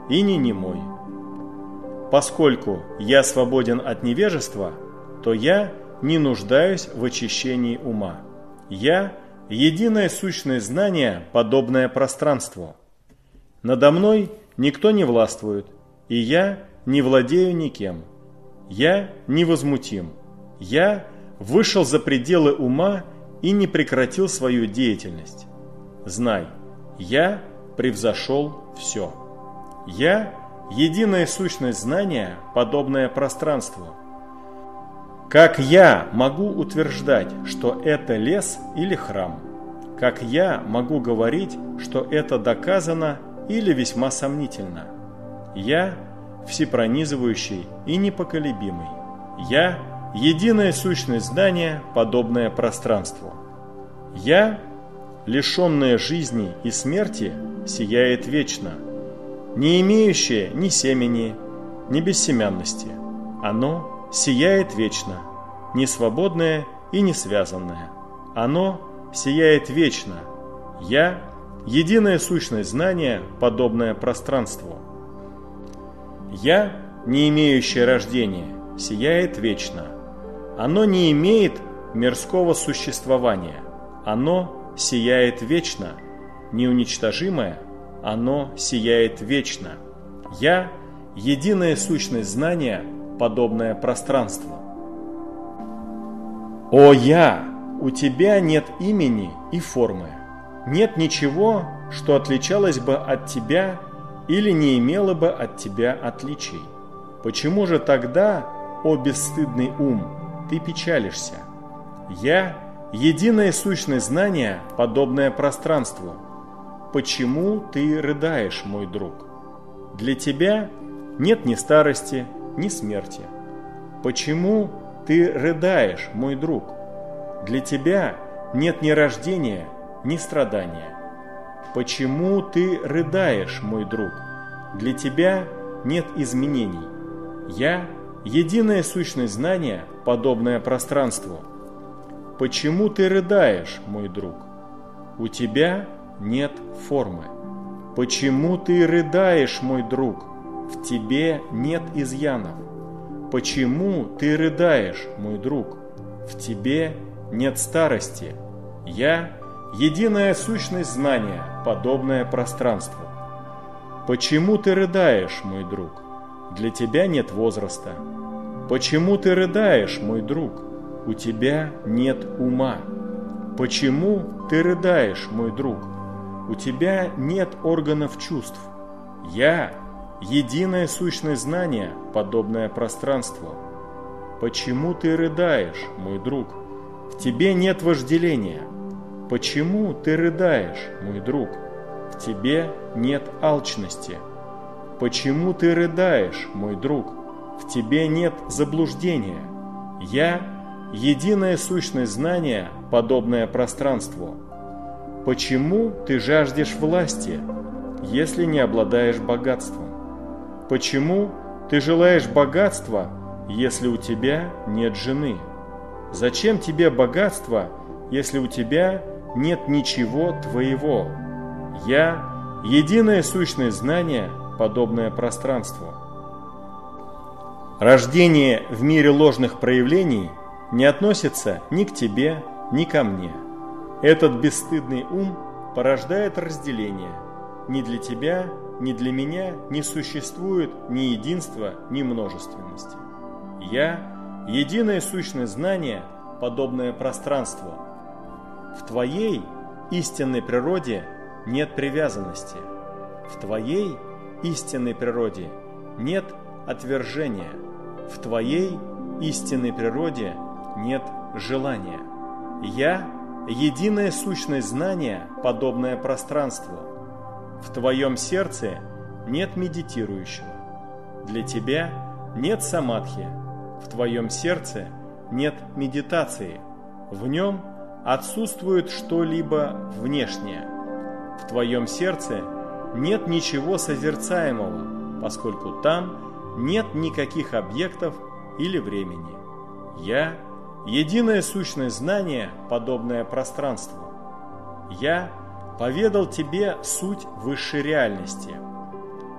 A: и не немой. Поскольку я свободен от невежества, то я не нуждаюсь в очищении ума. Я – единое сущное знание, подобное пространству. Надо мной никто не властвует, и я не владею никем. Я невозмутим. Я вышел за пределы ума и не прекратил свою деятельность. Знай, я превзошел все. Я – единая сущность знания, подобное пространству. Как я могу утверждать, что это лес или храм? Как я могу говорить, что это доказано или весьма сомнительно? Я – всепронизывающий и непоколебимый. Я – единая сущность знания, подобное пространству. Я, лишенное жизни и смерти, сияет вечно, не имеющее ни семени, ни бессемянности. Оно сияет вечно, не свободное и не связанное. Оно сияет вечно. Я – единая сущность знания, подобное пространству. Я, не имеющее рождения, сияет вечно. Оно не имеет мирского существования. Оно сияет вечно, неуничтожимое. Оно сияет вечно. Я – единая сущность знания, подобное пространству. О я! У тебя нет имени и формы. Нет ничего, что отличалось бы от тебя или не имело бы от тебя отличий. Почему же тогда, о бесстыдный ум, ты печалишься? Я – единая сущность знания, подобное пространству. Почему ты рыдаешь, мой друг? Для тебя нет ни старости, ни смерти. Почему ты рыдаешь, мой друг? Для тебя нет ни рождения, ни страдания. Почему ты рыдаешь, мой друг? Для тебя нет изменений. Я – единая сущность знания, подобное пространству. Почему ты рыдаешь, мой друг? У тебя нет формы. Почему ты рыдаешь, мой друг? В тебе нет изъянов. Почему ты рыдаешь, мой друг? В тебе нет старости. Я – единая сущность знания, подобное пространству. Почему ты рыдаешь, мой друг? Для тебя нет возраста. Почему ты рыдаешь, мой друг? У тебя нет ума. Почему ты рыдаешь, мой друг? У тебя нет органов чувств. Я – единая сущность знания, подобное пространству. Почему ты рыдаешь, мой друг? В тебе нет вожделения. Почему ты рыдаешь, мой друг? В тебе нет алчности. Почему ты рыдаешь, мой друг? В тебе нет заблуждения. Я – единая сущность знания, подобное пространству. Почему ты жаждешь власти, если не обладаешь богатством? Почему ты желаешь богатства, если у тебя нет жены? Зачем тебе богатство, если у тебя нет ничего твоего? Я – единая сущность знания, подобное пространству. Рождение в мире ложных проявлений не относится ни к тебе, ни ко мне. Этот бесстыдный ум порождает разделение. Ни для тебя, ни для меня не существует ни единства, ни множественности. Я – единая сущность знания, подобное пространству. В твоей истинной природе нет привязанности. В твоей истинной природе нет отвержения. В твоей истинной природе нет желания. Я – единая сущность знания, подобное пространству. В твоем сердце нет медитирующего. Для тебя нет самадхи. В твоем сердце нет медитации. В нем отсутствует что-либо внешнее. В твоем сердце нет ничего созерцаемого, поскольку там нет никаких объектов или времени. Я – единая сущность знания, подобное пространству. Я поведал тебе суть высшей реальности.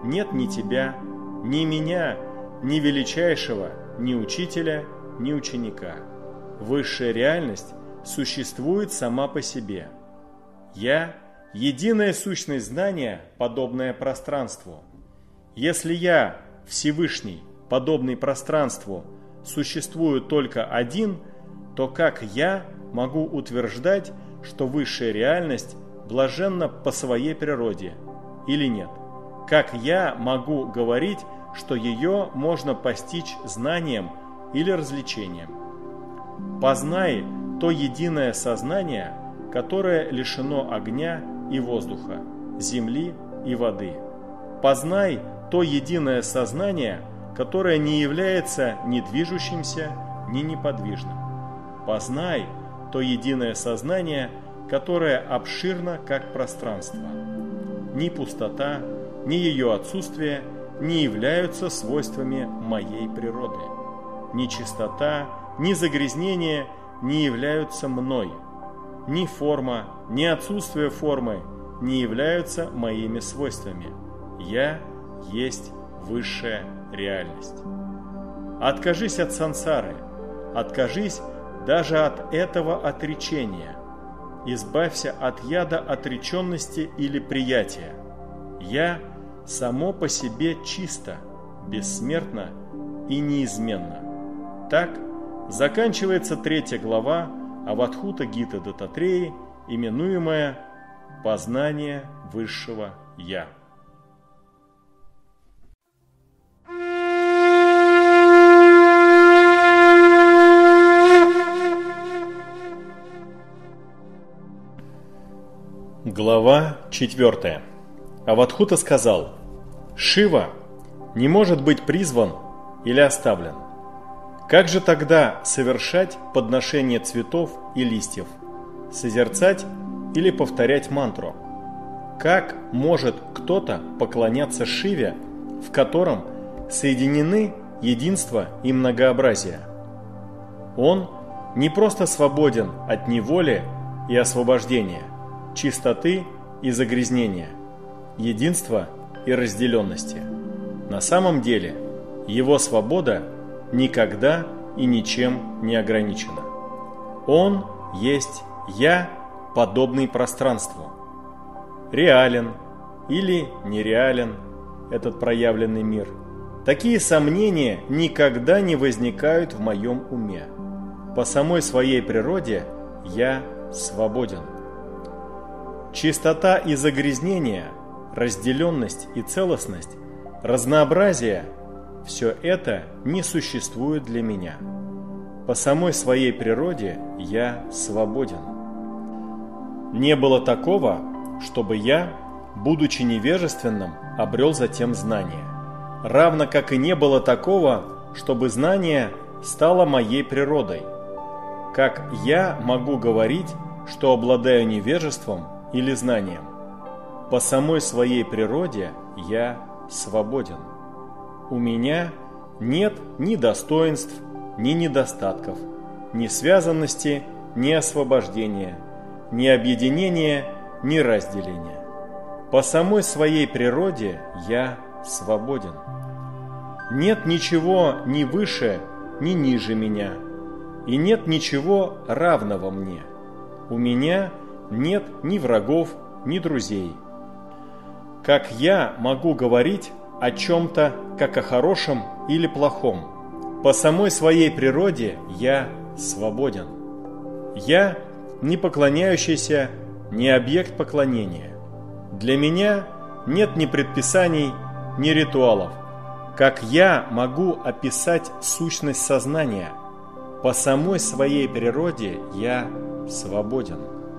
A: нет ни тебя, ни меня, ни величайшего, ни учителя, ни ученика. Высшая реальность существует сама по себе. Я – единая сущность знания, подобная пространству. Если я, Всевышний, подобный пространству, существую только один, то как я могу утверждать, что высшая реальность блаженна по своей природе или нет? Как я могу говорить, что ее можно постичь знанием или развлечением? Познай то единое сознание, которое лишено огня и воздуха, земли и воды. Познай то единое сознание, которое не является ни движущимся, ни неподвижным. Познай то единое сознание, которое обширно, как пространство. Ни пустота, ни ее отсутствие не являются свойствами моей природы. Ни чистота, ни загрязнение не являются мной. Ни форма, ни отсутствие формы не являются моими свойствами. Я есть высшая реальность. Откажись от сансары, откажись даже от этого отречения. Избавься от яда отреченности или приятия. Я само по себе чисто, бессмертно и неизменно. Так заканчивается 3 глава Авадхута Гиты Дататреи, именуемая «Познание высшего Я». Глава 4. Авадхута сказал: «Шива не может быть призван или оставлен. Как же тогда совершать подношение цветов и листьев, созерцать или повторять мантру? Как может кто-то поклоняться Шиве, в котором соединены единство и многообразие? Он не просто свободен от неволи и освобождения, чистоты и загрязнения, единства и разделенности. На самом деле его свобода никогда и ничем не ограничена. Он есть «Я», подобный пространству. Реален или нереален этот проявленный мир? Такие сомнения никогда не возникают в моем уме. По самой своей природе я свободен. Чистота и загрязнение, разделенность и целостность, разнообразие – все это не существует для меня. По самой своей природе я свободен. Не было такого, чтобы я, будучи невежественным, обрел затем знание. Равно как и не было такого, чтобы знание стало моей природой. Как я могу говорить, что обладаю невежеством или знанием? По самой своей природе я свободен. У меня нет ни достоинств, ни недостатков, ни связанности, ни освобождения, ни объединения, ни разделения. По самой своей природе я свободен. Нет ничего ни выше, ни ниже меня, и нет ничего равного мне. У меня нет ни врагов, ни друзей. Как я могу говорить о чем-то, как о хорошем или плохом? По самой своей природе я свободен. Я не поклоняющийся, не объект поклонения. Для меня нет ни предписаний, ни ритуалов. Как я могу описать сущность сознания? По самой своей природе я свободен.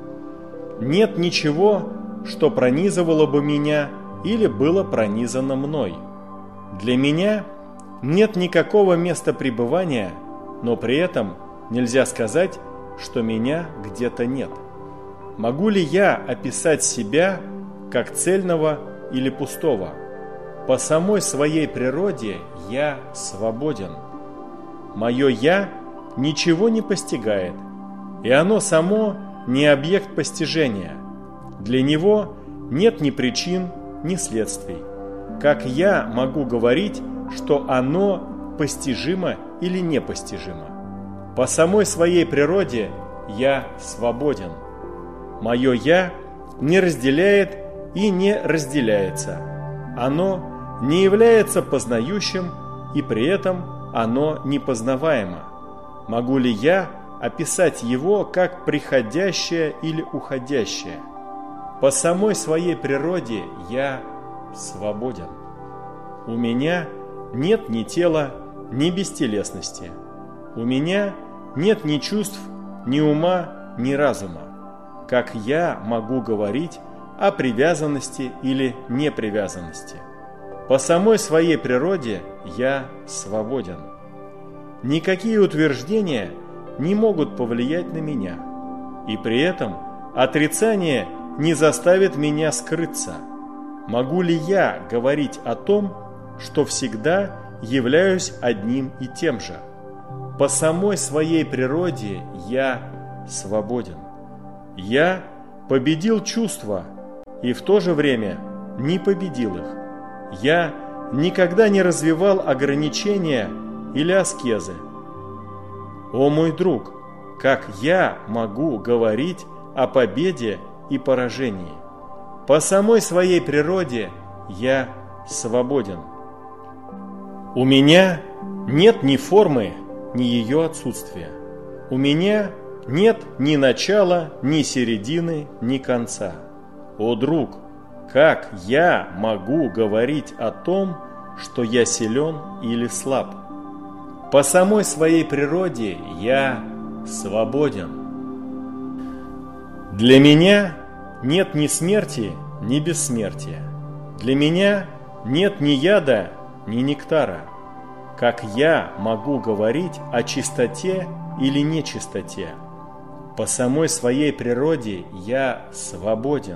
A: Нет ничего, что пронизывало бы меня или было пронизано мной. Для меня нет никакого места пребывания, но при этом нельзя сказать, что меня где-то нет. Могу ли я описать себя как цельного или пустого? По самой своей природе я свободен. Мое «я» ничего не постигает, и оно само не объект постижения. Для него нет ни причин, ни следствий. как я могу говорить, что оно постижимо или непостижимо? По самой своей природе я свободен. Мое «я» не разделяет и не разделяется. Оно не является познающим, и при этом оно непознаваемо. Могу ли я описать его как приходящее или уходящее? По самой своей природе я свободен. У меня нет ни тела, ни бестелесности. У меня нет ни чувств, ни ума, ни разума. Как я могу говорить о привязанности или непривязанности? По самой своей природе я свободен. Никакие утверждения не могут повлиять на меня, и при этом отрицание не заставит меня скрыться. Могу ли я говорить о том, что всегда являюсь одним и тем же? По самой своей природе я свободен. Я победил чувства и в то же время не победил их. Я никогда не развивал ограничения или аскезы. О мой друг, как я могу говорить о победе и поражении? По самой своей природе я свободен. У меня нет ни формы, ни ее отсутствия. У меня нет ни начала, ни середины, ни конца. О, друг, как я могу говорить о том, что я силен или слаб? По самой своей природе я свободен. Для меня нет ни смерти, ни бессмертия. Для меня нет ни яда, ни нектара. Как я могу говорить о чистоте или нечистоте? По самой своей природе я свободен.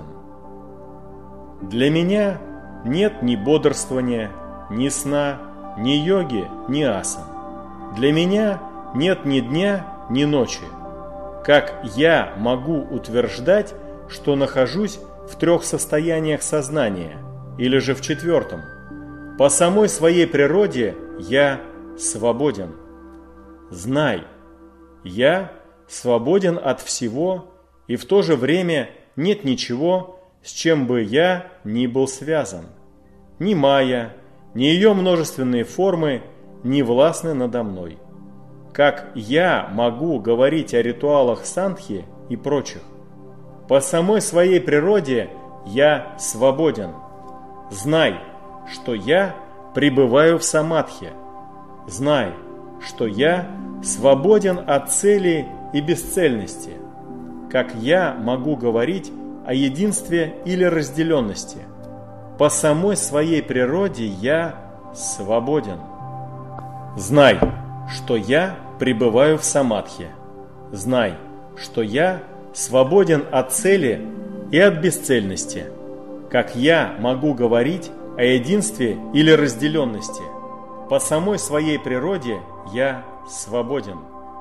A: Для меня нет ни бодрствования, ни сна, ни йоги, ни асан. Для меня нет ни дня, ни ночи. Как я могу утверждать, что нахожусь в 3 состояниях сознания, или же в 4? По самой своей природе я свободен. Знай, я свободен от всего, и в то же время нет ничего, с чем бы я ни был связан. Ни майя, ни ее множественные формы не властны надо мной. Как я могу говорить о ритуалах сангхи и прочих? По самой своей природе я свободен. Знай, что я пребываю в самадхи. Знай, что я свободен от цели и бесцельности. Как я могу говорить о единстве или разделенности? По самой своей природе я свободен. Знай, что я пребываю в самадхи. Знай, что я свободен от цели и от бесцельности. Как я могу говорить о единстве или разделенности? По самой своей природе я свободен.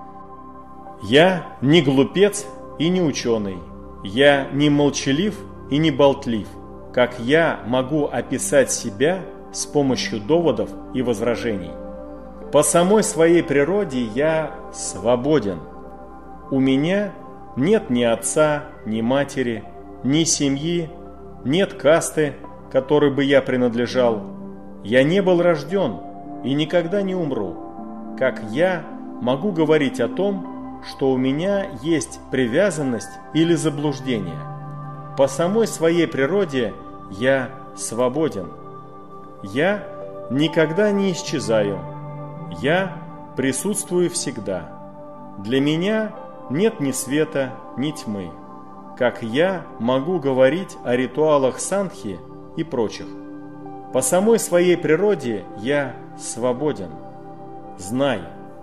A: Я не глупец и не ученый. Я не молчалив и не болтлив. Как я могу описать себя с помощью доводов и возражений? По самой своей природе я свободен. У меня нет ни отца, ни матери, ни семьи, нет касты, которой бы я принадлежал. Я не был рожден и никогда не умру. Как я могу говорить о том, что у меня есть привязанность или заблуждение? По самой своей природе я свободен. Я никогда не исчезаю. Я присутствую всегда. Для меня нет ни света, ни тьмы. Как я могу говорить о ритуалах сангхи и прочих? По самой своей природе я свободен. Знай,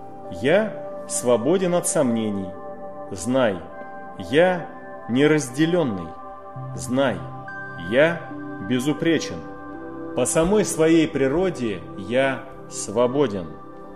A: я свободен от сомнений. Знай, я неразделенный. Знай, я безупречен. По самой своей природе я свободен.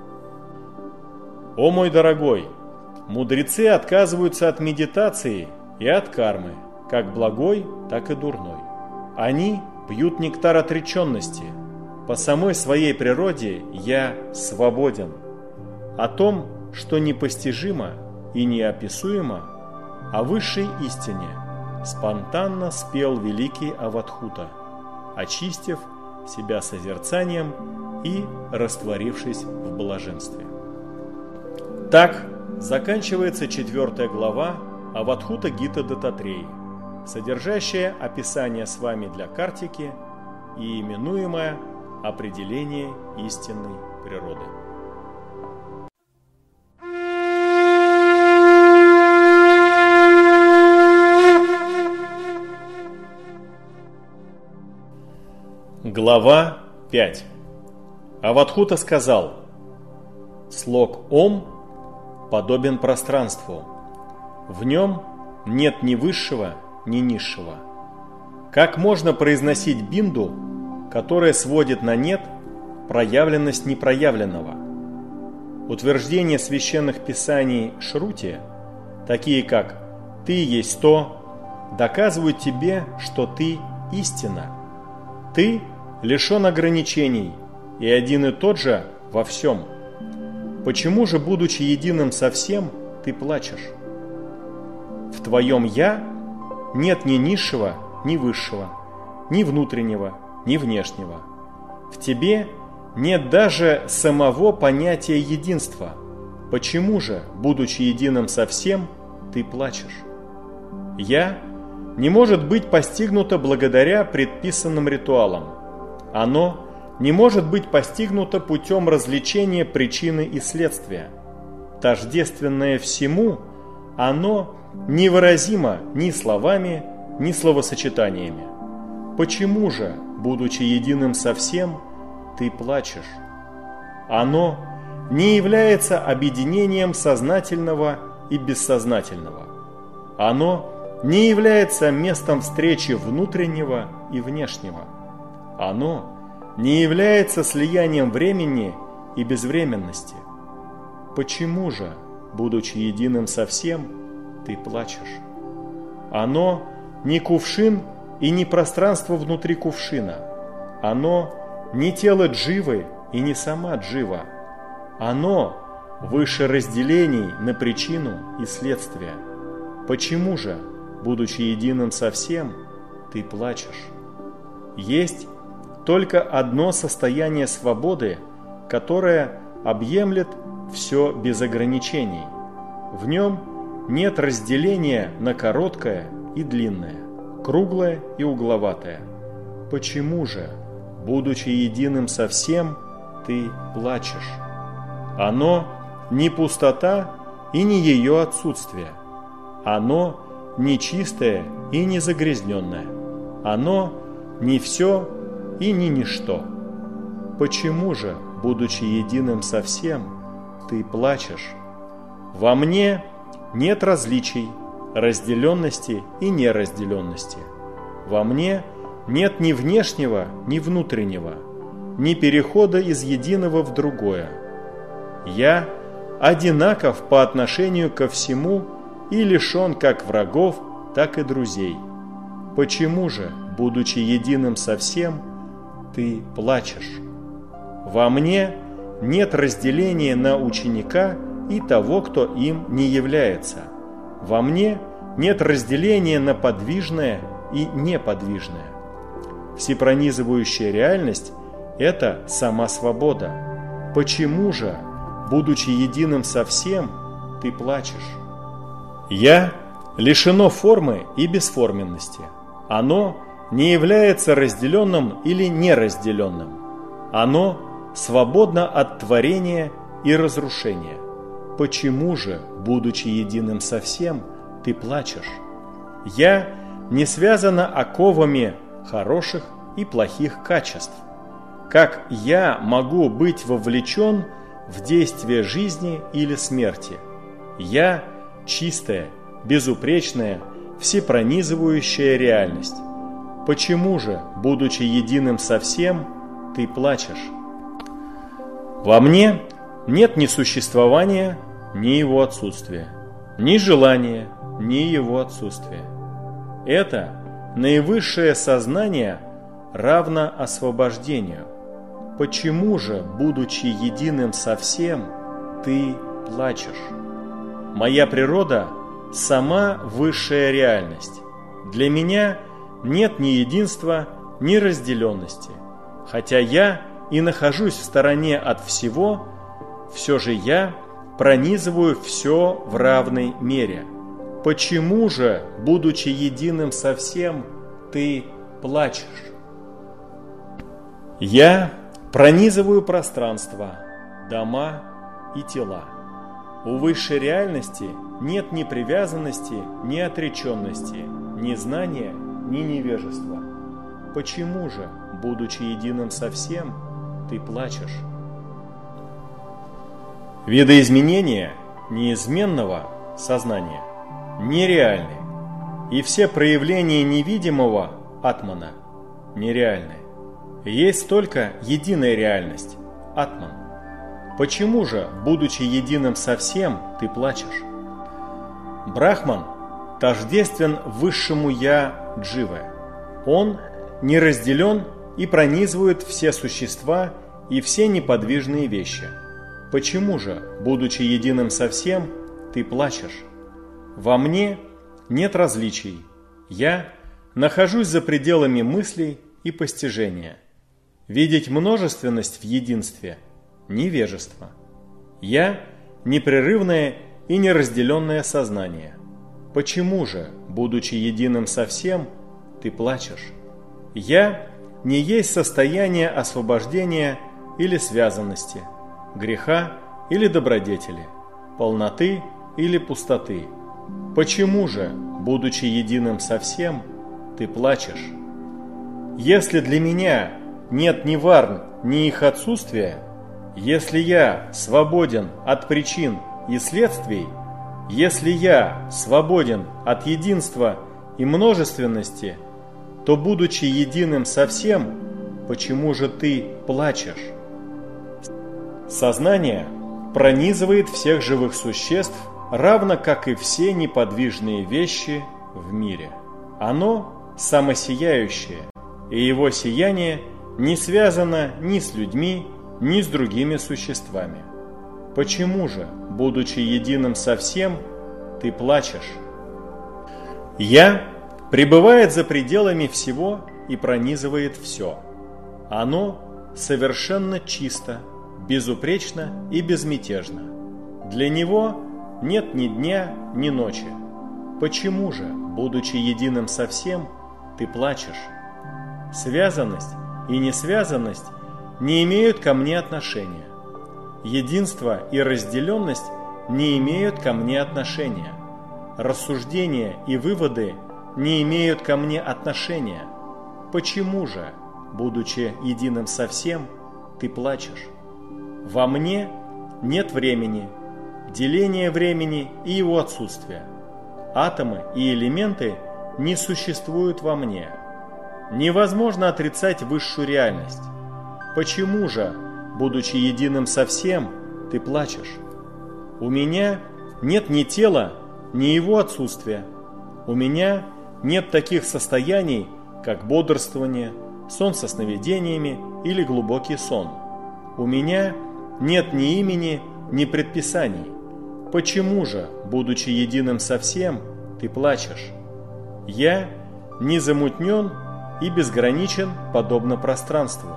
A: О мой дорогой, мудрецы отказываются от медитации и от кармы, как благой, так и дурной. Они пьют нектар отреченности, по самой своей природе я свободен. О том, что непостижимо и неописуемо, о высшей истине спонтанно спел великий Аватхута, очистив себя созерцанием и растворившись в блаженстве. Так заканчивается 4 глава Аватхута Гита Дататреи, содержащая описание с вами для Картики и именуемое определение истинной природы. Глава 5. Аватхута сказал: «Слог Ом подобен пространству. В нем нет ни высшего, ни низшего. Как можно произносить бинду, которая сводит на нет проявленность непроявленного? Утверждения священных писаний Шрути, такие как «ты есть то», доказывают тебе, что ты истина. Ты лишен ограничений и один и тот же во всем. Почему же, будучи единым со всем, ты плачешь? В твоем «я» нет ни низшего, ни высшего, ни внутреннего, ни внешнего. В тебе нет даже самого понятия единства. Почему же, будучи единым со всем, ты плачешь? «Я» не может быть постигнуто благодаря предписанным ритуалам. Оно не может быть постигнуто путем развлечения причины и следствия. Тождественное всему, оно невыразимо ни словами, ни словосочетаниями. Почему же, будучи единым со всем, ты плачешь? Оно не является объединением сознательного и бессознательного. Оно не является местом встречи внутреннего и внешнего. Оно не является слиянием времени и безвременности. Почему же, будучи единым со всем, ты плачешь? Оно не кувшин и не пространство внутри кувшина. Оно не тело Дживы и не сама Джива. Оно выше разделений на причину и следствие. Почему же, будучи единым со всем, ты плачешь? Есть только одно состояние свободы, которое объемлет все без ограничений. В нем нет разделения на короткое и длинное, круглое и угловатое. Почему же, будучи единым со всем, ты плачешь? Оно не пустота и не ее отсутствие. Оно не чистое и не загрязненное. Оно не все и не ничто. Почему же, будучи единым со всем, ты плачешь? Во мне нет различий, разделенности и неразделенности. Во мне нет ни внешнего, ни внутреннего, ни перехода из единого в другое. Я одинаков по отношению ко всему и лишен как врагов, так и друзей. Почему же, будучи единым со всем, ты плачешь? Во мне нет разделения на ученика и того, кто им не является. Во мне нет разделения на подвижное и неподвижное. Всепронизывающая реальность – это сама свобода. Почему же, будучи единым со всем, ты плачешь? «Я» лишено формы и бесформенности. Оно не является разделенным или неразделенным. Оно свободно от творения и разрушения. Почему же, будучи единым со всем, ты плачешь? «Я» не связано оковами хороших и плохих качеств. Как «я» могу быть вовлечен в действие жизни или смерти? «Я» – чистая, безупречная, всепронизывающая реальность. Почему же, будучи единым со всем, ты плачешь? Во мне нет ни существования, ни его отсутствия, ни желания, ни его отсутствия. Это наивысшее сознание равно освобождению. Почему же, будучи единым со всем, ты плачешь? Моя природа – сама высшая реальность. Для меня нет ни единства, ни разделенности. Хотя я и нахожусь в стороне от всего, все же я пронизываю все в равной мере. Почему же, будучи единым со всем, ты плачешь? Я пронизываю пространство, дома и тела. У высшей реальности нет ни привязанности, ни отреченности, ни знания, ни невежества. Почему же, будучи единым со всем, ты плачешь? Видоизменения неизменного сознания нереальны, и все проявления невидимого атмана нереальны. Есть только единая реальность – атман. Почему же, будучи единым со всем, ты плачешь? Брахман тождествен высшему Я Дживы. Он не разделен и пронизывает все существа и все неподвижные вещи. Почему же, будучи единым со всем, ты плачешь? Во мне нет различий. Я нахожусь за пределами мыслей и постижения. Видеть множественность в единстве – невежество. Я – непрерывное и неразделенное сознание. Почему же, будучи единым со всем, ты плачешь? Я не есть состояние освобождения или связанности, греха или добродетели, полноты или пустоты. Почему же, будучи единым со всем, ты плачешь? Если для меня нет ни варн, ни их отсутствия, если я свободен от причин и следствий, если я свободен от единства и множественности, то, будучи единым со всем, почему же ты плачешь? Сознание пронизывает всех живых существ, равно как и все неподвижные вещи в мире. Оно самосияющее, и его сияние не связано ни с людьми, ни с другими существами. Почему же, будучи единым со всем, ты плачешь? Я пребывает за пределами всего и пронизывает все. Оно совершенно чисто, безупречно и безмятежно. Для него нет ни дня, ни ночи. Почему же, будучи единым со всем, ты плачешь? Связанность и несвязанность не имеют ко мне отношения. Единство и разделенность не имеют ко мне отношения. Рассуждения и выводы не имеют ко мне отношения. Почему же, будучи единым со всем, ты плачешь? Во мне нет времени, деления времени и его отсутствия. Атомы и элементы не существуют во мне. Невозможно отрицать высшую реальность. Почему же, будучи единым со всем, ты плачешь? У меня нет ни тела, ни его отсутствия. У меня нет таких состояний, как бодрствование, сон со сновидениями или глубокий сон. У меня нет ни имени, ни предписаний. Почему же, будучи единым со всем, ты плачешь? Я не замутнен и безграничен, подобно пространству.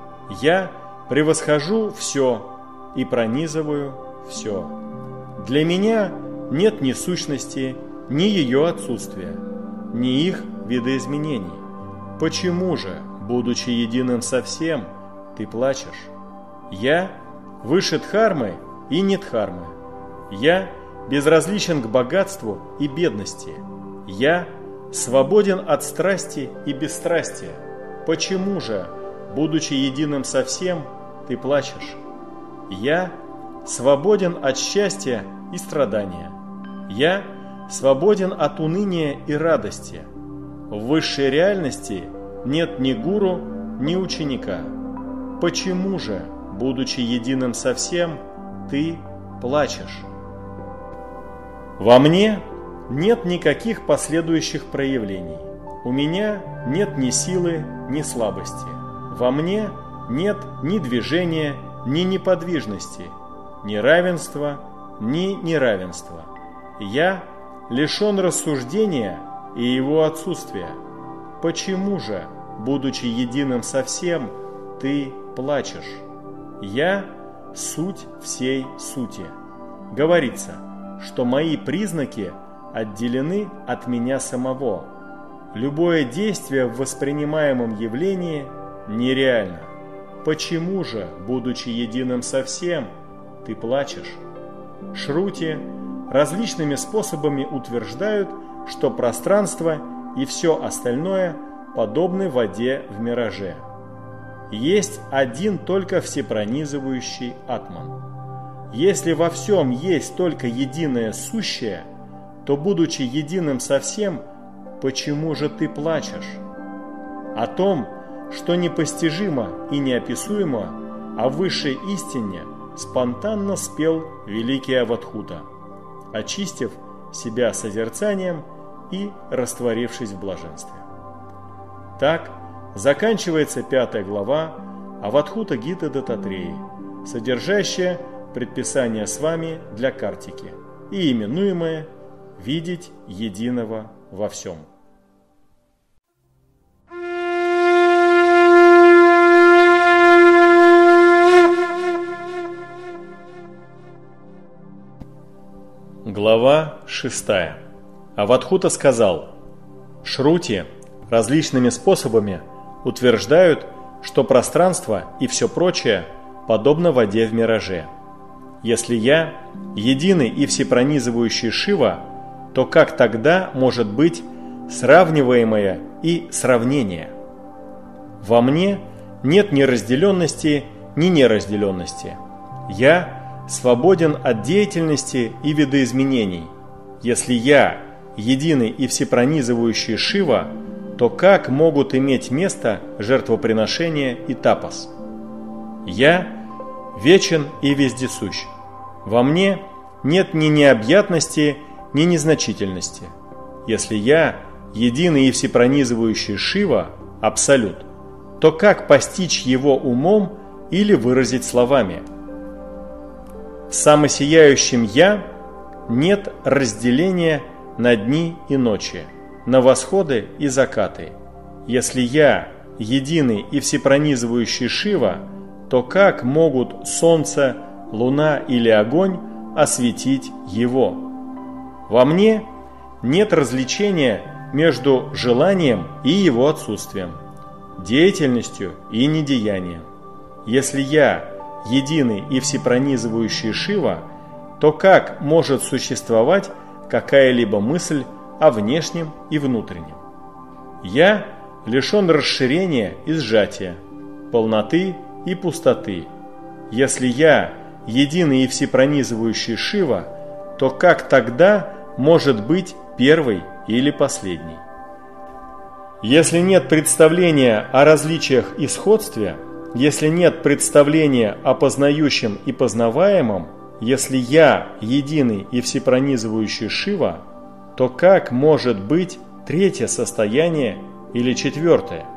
A: Я превосхожу все и пронизываю все. Для меня нет ни сущности, ни ее отсутствия, ни их видоизменений. Почему же, будучи единым со всем, ты плачешь? Я выше дхармы и нидхармы. Я безразличен к богатству и бедности. Я свободен от страсти и бесстрастия. Почему же, будучи единым со всем, ты плачешь? Я свободен от счастья и страдания. Я свободен от уныния и радости. В высшей реальности нет ни гуру, ни ученика. Почему же, будучи единым со всем, ты плачешь? Во мне нет никаких последующих проявлений. У меня нет ни силы, ни слабости. Во мне нет ни движения, ни неподвижности, ни равенства, ни неравенства. Я лишен рассуждения и его отсутствия. Почему же, будучи единым со всем, ты плачешь? Я – суть всей сути. Говорится, что мои признаки отделены от меня самого. Любое действие в воспринимаемом явлении нереально. Почему же, будучи единым со всем, ты плачешь? Шрути различными способами утверждают, что пространство и все остальное подобны воде в мираже. Есть один только всепронизывающий атман. Если во всем есть только единое сущее, то, будучи единым со всем, почему же ты плачешь? О том, что непостижимо и неописуемо, о высшей истине спонтанно спел великий Аватхута, очистив себя созерцанием и растворившись в блаженстве. Так заканчивается 5 глава Аватхута Гиты Дататреи, содержащая предписание с вами для Картики и именуемое «Видеть единого во всем». Глава 6. Аватхута сказал: Шрути различными способами утверждают, что пространство и все прочее подобно воде в мираже. Если я единый и всепронизывающий Шива, то как тогда может быть сравниваемое и сравнение? Во мне нет ни разделенности, ни неразделенности. Я свободен от деятельности и видоизменений. Если я единый и всепронизывающий Шива, то как могут иметь место жертвоприношения и тапас? Я вечен и вездесущ. Во мне нет ни необъятности, ни незначительности. Если я единый и всепронизывающий Шива, абсолют, то как постичь его умом или выразить словами? В самосияющем «Я» нет разделения на дни и ночи, на восходы и закаты. Если я единый и всепронизывающий Шива, то как могут солнце, луна или огонь осветить его? Во мне нет различения между желанием и его отсутствием, деятельностью и недеянием. Если я единый и всепронизывающий Шива, то как может существовать какая-либо мысль о внешнем и внутреннем? Я лишен расширения и сжатия, полноты и пустоты. Если я единый и всепронизывающий Шива, то как тогда может быть первый или последний? Если нет представления о различиях и сходстве, если нет представления о познающем и познаваемом, если я единый и всепронизывающий Шива, то как может быть третье состояние или четвертое?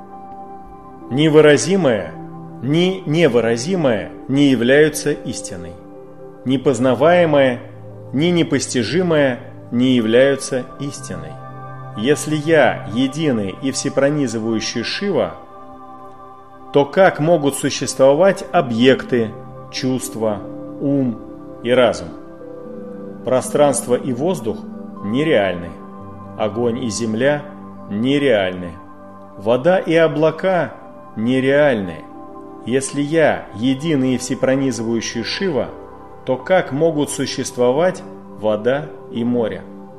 A: Ни выразимое, ни невыразимое не являются истиной. Ни познаваемое, ни непостижимое не являются истиной. Если я единый и всепронизывающий Шива, то как могут существовать объекты, чувства, ум и разум? Пространство и воздух нереальны, огонь и земля нереальны, вода и облака нереальны. Если я единый и всепронизывающий Шива, то как могут существовать вода и море?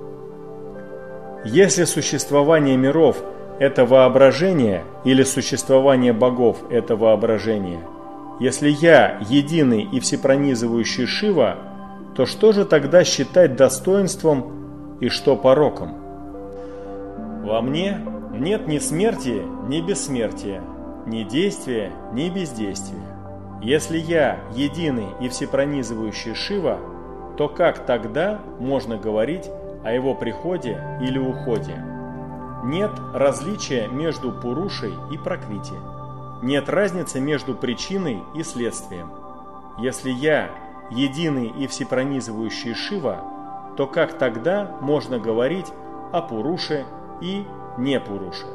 A: Если существование миров – это воображение, или существование богов – это воображение, если я единый и всепронизывающий Шива, то что же тогда считать достоинством и что пороком? Во мне нет ни смерти, ни бессмертия, ни действия, ни бездействия. Если я единый и всепронизывающий Шива, то как тогда можно говорить о его приходе или уходе? Нет различия между Пурушей и Пракрити, нет разницы между причиной и следствием. Если я единый и всепронизывающий Шива, то как тогда можно говорить о Пуруше и не Пуруше?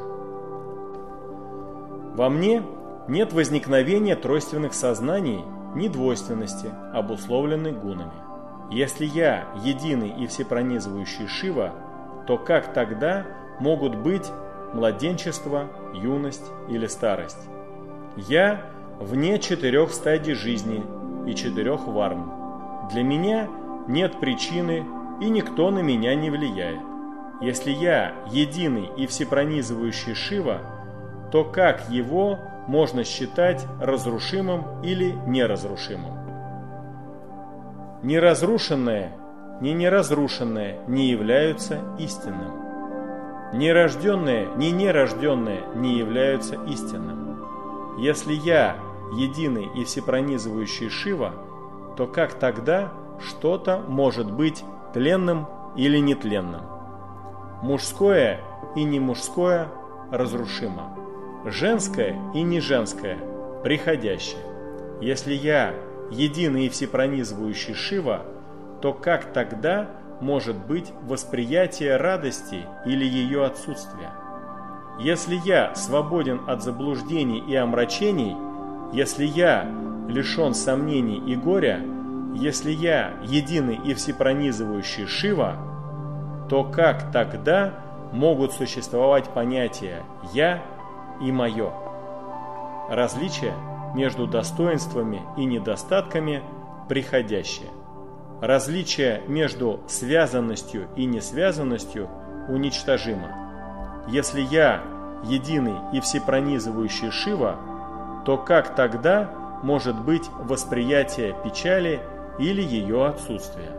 A: Во мне нет возникновения тройственных сознаний ни двойственности, обусловленной гунами. Если я единый и всепронизывающий Шива, то как тогда могут быть младенчество, юность или старость? Я вне 4 стадий жизни и 4 варн. Для меня нет причины, и никто на меня не влияет. Если я единый и всепронизывающий Шива, то как его можно считать разрушимым или неразрушимым? Ни разрушенное, ни неразрушенное не являются истинным. Ни рожденное, ни нерожденное не являются истинным. Если я единый и всепронизывающий Шива, то как тогда что-то может быть тленным или нетленным? Мужское и не мужское разрушимо. Женское и не женское приходящее. Если я единый и всепронизывающий Шива, то как тогда может быть восприятие радости или ее отсутствие? Если я свободен от заблуждений и омрачений, если я лишен сомнений и горя, если я единый и всепронизывающий Шива, то как тогда могут существовать понятия «я» и «моё»? Различие между достоинствами и недостатками приходящее. Различие между связанностью и несвязанностью уничтожимо. Если я единый и всепронизывающий Шива, то как тогда может быть восприятие печали или ее отсутствие?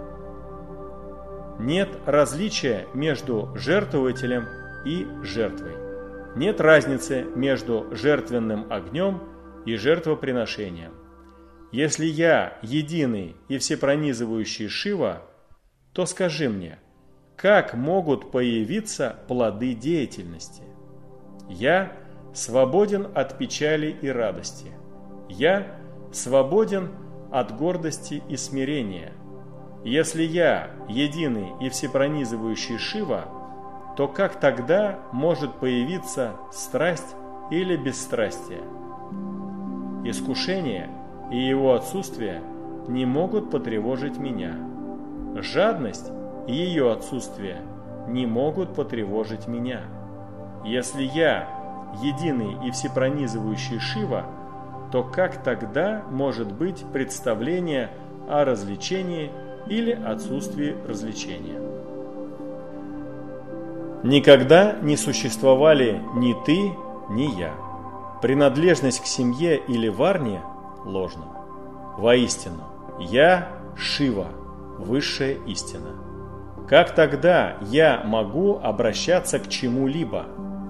A: Нет различия между жертвователем и жертвой. Нет разницы между жертвенным огнем и жертвоприношением. Если я единый и всепронизывающий Шива, то скажи мне, как могут появиться плоды деятельности? Я свободен от печали и радости. Я свободен от гордости и смирения. Если я единый и всепронизывающий Шива, то как тогда может появиться страсть или бесстрастие? Искушение и его отсутствие не могут потревожить меня. Жадность и ее отсутствие не могут потревожить меня. Если я единый и всепронизывающий Шива, то как тогда может быть представление о развлечении или отсутствии развлечения? Никогда не существовали ни ты, ни я. Принадлежность к семье или варне ложна. Воистину, я Шива, высшая истина. Как тогда я могу обращаться к чему-либо?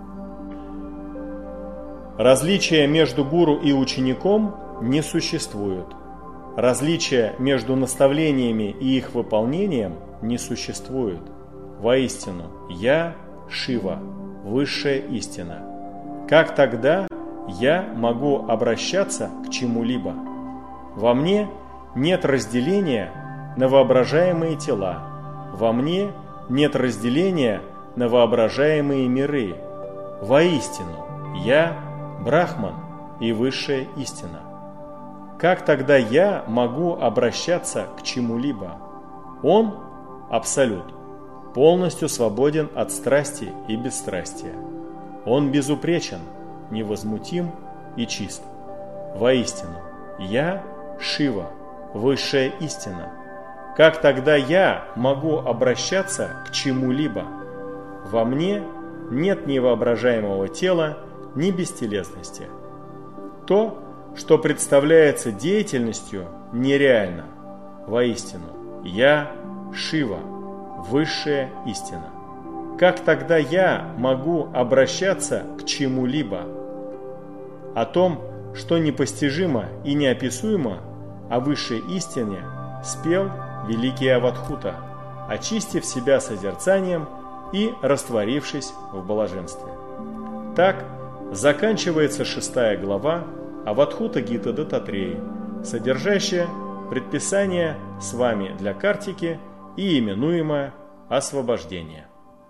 A: Различия между гуру и учеником не существует. Различия между наставлениями и их выполнением не существует. Воистину, я Шива, высшая истина. Как тогда я могу обращаться к чему-либо? Во мне нет разделения на воображаемые тела. Во мне нет разделения на воображаемые миры. Воистину, я Брахман и высшая истина. Как тогда я могу обращаться к чему-либо? Он – абсолют, полностью свободен от страсти и бесстрастия. Он безупречен, невозмутим и чист. Воистину, я Шива, высшая истина. Как тогда я могу обращаться к чему-либо? Во мне нет ни воображаемого тела, ни бестелесности. То, что представляется деятельностью, нереально. Воистину, я Шива, высшая истина. Как тогда я могу обращаться к чему-либо? О том, что непостижимо и неописуемо, о высшей истине спел великий Авадхута, очистив себя созерцанием и растворившись в блаженстве. Так, заканчивается 6 глава Авадхута Гита Даттатреи, содержащая предписание с вами для Картики и именуемое освобождение.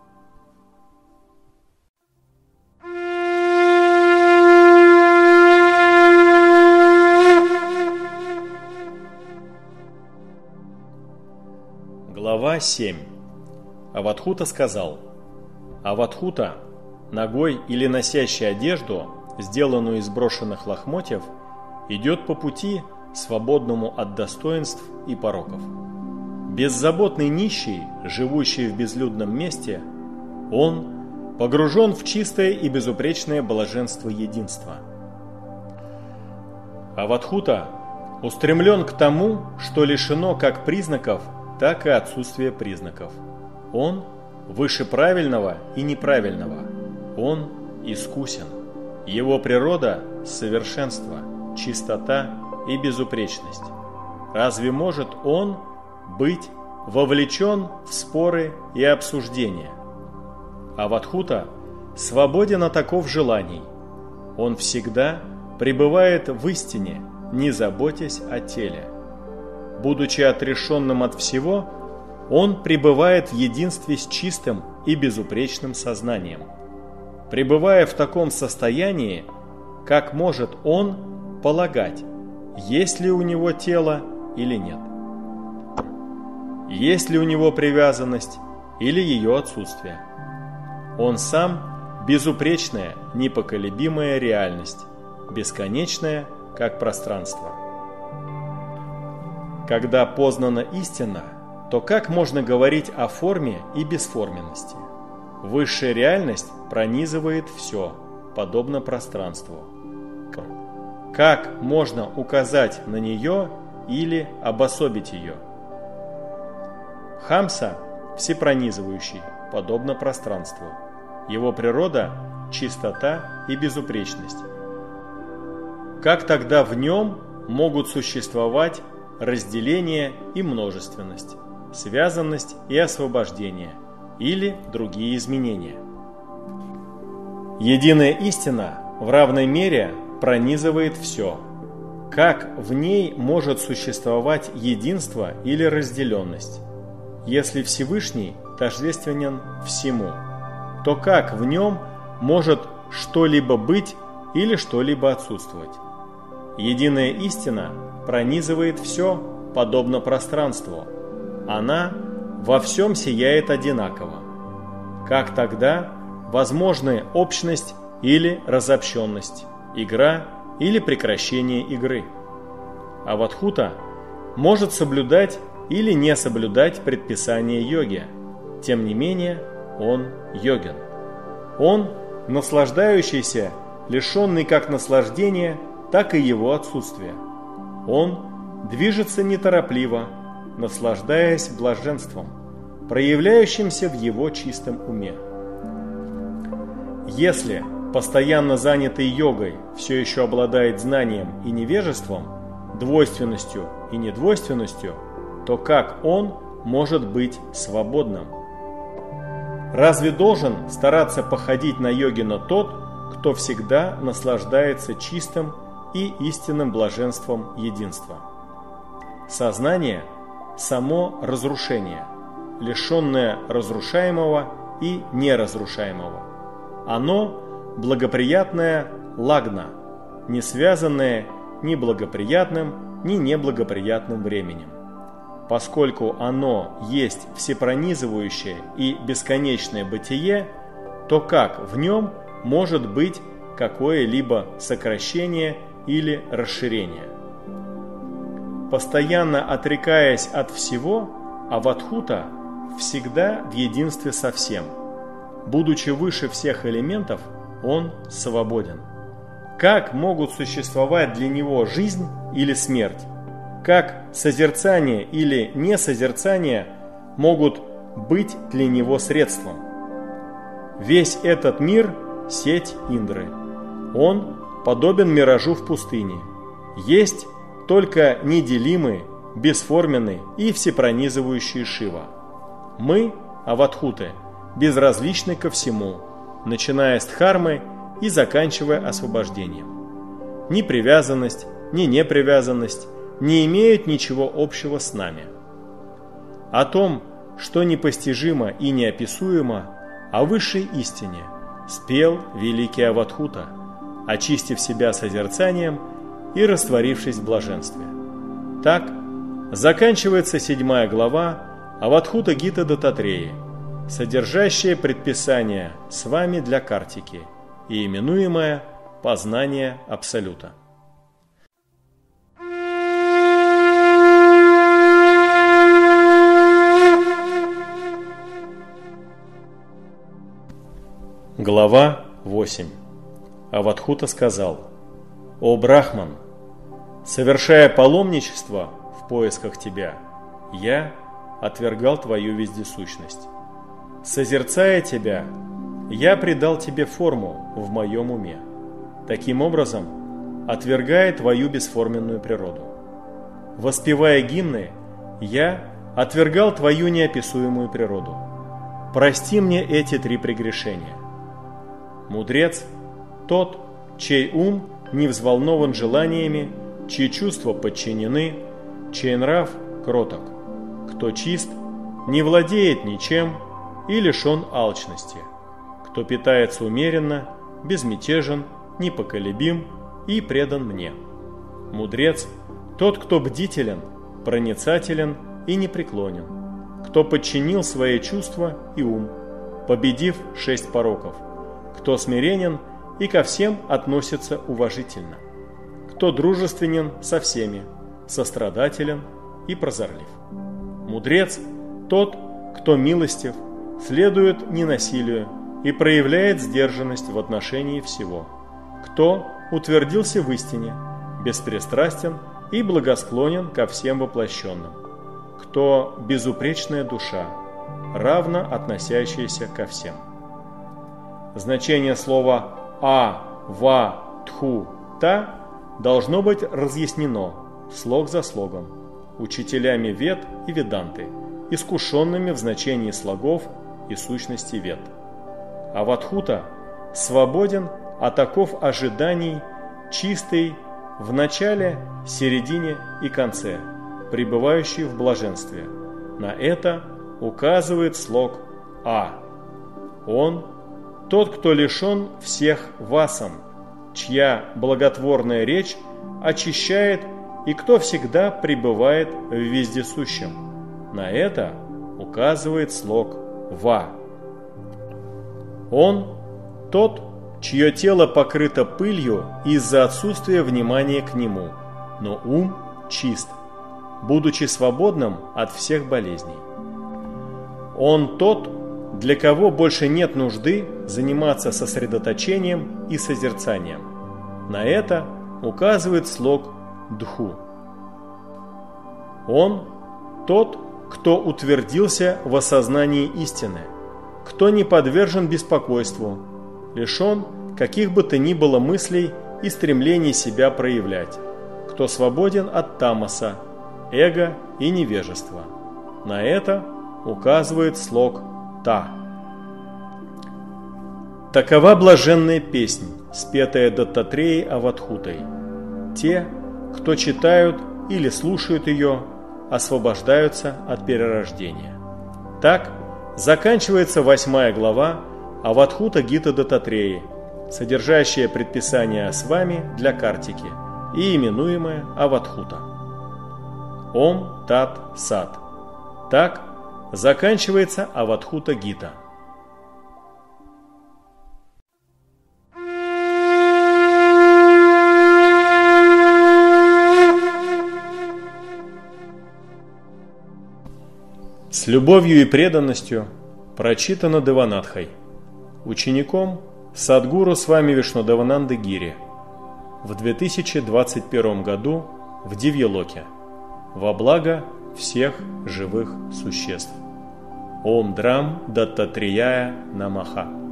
A: Глава 7. Авадхута сказал: Авадхута, ногой или носящий одежду, сделанную из брошенных лохмотьев, идет по пути, свободному от достоинств и пороков. Беззаботный нищий, живущий в безлюдном месте, он погружен в чистое и безупречное блаженство единства. Авадхута устремлен к тому, что лишено как признаков, так и отсутствия признаков. Он выше правильного и неправильного. Он искусен. Его природа – совершенство, чистота и безупречность. Разве может он быть вовлечен в споры и обсуждения? Авадхута свободен от оков желаний. Он всегда пребывает в истине, не заботясь о теле. Будучи отрешенным от всего, он пребывает в единстве с чистым и безупречным сознанием. Пребывая в таком состоянии, как может он полагать, есть ли у него тело или нет? Есть ли у него привязанность или ее отсутствие? Он сам – безупречная, непоколебимая реальность, бесконечная, как пространство. Когда познана истина, то как можно говорить о форме и бесформенности? Высшая реальность пронизывает все, подобно пространству. Как можно указать на нее или обособить ее? Хамса – всепронизывающий, подобно пространству. Его природа – чистота и безупречность. Как тогда в нем могут существовать разделение и множественность, связанность и освобождение или другие изменения? Единая истина в равной мере пронизывает все. Как в ней может существовать единство или разделенность? Если Всевышний тождественен всему, то как в нем может что-либо быть или что-либо отсутствовать? Единая истина пронизывает все, подобно пространству. Она во всем сияет одинаково. Как тогда возможны общность или разобщенность, игра или прекращение игры? Авадхута может соблюдать или не соблюдать предписания йоги. Тем не менее, он йогин. Он наслаждающийся, лишенный как наслаждения, так и его отсутствия. Он движется неторопливо, наслаждаясь блаженством, проявляющимся в его чистом уме. Если постоянно занятый йогой все еще обладает знанием и невежеством, двойственностью и недвойственностью, то как он может быть свободным? Разве должен стараться походить на йогина тот, кто всегда наслаждается чистым и истинным блаженством единства? Сознание – само разрушение, лишенное разрушаемого и неразрушаемого. Оно – благоприятное лагна, не связанное ни благоприятным, ни неблагоприятным временем. Поскольку оно есть всепронизывающее и бесконечное бытие, то как в нем может быть какое-либо сокращение или расширение? Постоянно отрекаясь от всего, Авадхута всегда в единстве со всем. Будучи выше всех элементов, он свободен. Как могут существовать для него жизнь или смерть? Как созерцание или несозерцание могут быть для него средством? Весь этот мир – сеть Индры. Он подобен миражу в пустыне. Есть только неделимый, бесформенный и всепронизывающий Шива. Мы, Авадхуты, безразличны ко всему, начиная с Дхармы и заканчивая освобождением. Ни привязанность, ни непривязанность не имеют ничего общего с нами. О том, что непостижимо и неописуемо, о высшей истине спел великий Аватхута, очистив себя созерцанием и растворившись в блаженстве. Так заканчивается 7 глава Аватхута Гита Даттатреи, содержащая предписание с вами для Картики и именуемое «Познание Абсолюта». Глава 8. Аватхута сказал: «О Брахман, совершая паломничество в поисках тебя, я отвергал твою вездесущность. Созерцая тебя, я придал тебе форму в моем уме, таким образом отвергая твою бесформенную природу. Воспевая гимны, я отвергал твою неописуемую природу. Прости мне эти 3 прегрешения. Мудрец – тот, чей ум не взволнован желаниями, чьи чувства подчинены, чей нрав кроток. Кто чист, не владеет ничем и лишен алчности. Кто питается умеренно, безмятежен, непоколебим и предан мне. Мудрец – тот, кто бдителен, проницателен и непреклонен. Кто подчинил свои чувства и ум, победив 6 пороков. Кто смиренен и ко всем относится уважительно. Кто дружественен со всеми, сострадателен и прозорлив. Мудрец – тот, кто милостив, следует ненасилию и проявляет сдержанность в отношении всего. Кто утвердился в истине, беспристрастен и благосклонен ко всем воплощенным. Кто безупречная душа, равно относящаяся ко всем. Значение слова «а-ва-тху-та» должно быть разъяснено слог за слогом учителями Вед и Веданты, искушенными в значении слогов и сущности Вед. Аватхута свободен от оков ожиданий, чистый в начале, середине и конце, пребывающий в блаженстве. На это указывает слог «а». Он – тот, кто лишен всех васан, чья благотворная речь очищает и кто всегда пребывает в вездесущем. На это указывает слог «ва». Он – тот, чье тело покрыто пылью из-за отсутствия внимания к нему, но ум чист, будучи свободным от всех болезней. Он тот, для кого больше нет нужды заниматься сосредоточением и созерцанием. На это указывает слог «дху». Он – тот, кто утвердился в осознании истины, кто не подвержен беспокойству, лишен каких бы то ни было мыслей и стремлений себя проявлять, кто свободен от тамаса, эго и невежества. На это указывает слог «та». Такова блаженная песнь, спетая Даттатреей Аватхутой. Те, кто читают или слушают ее, освобождаются от перерождения. Так заканчивается 8 глава Аватхута Гита Даттатреи, содержащая предписание с вами для Картики и именуемая Аватхута. Ом Тат Сат. Так заканчивается Аватхута Гита. С любовью и преданностью прочитано Деванатхой, учеником Садгуру Свами Вишнудевананды Гири в 2021 году в Дивьялоке во благо всех живых существ. Ом Драм Даттатрияя Намаха.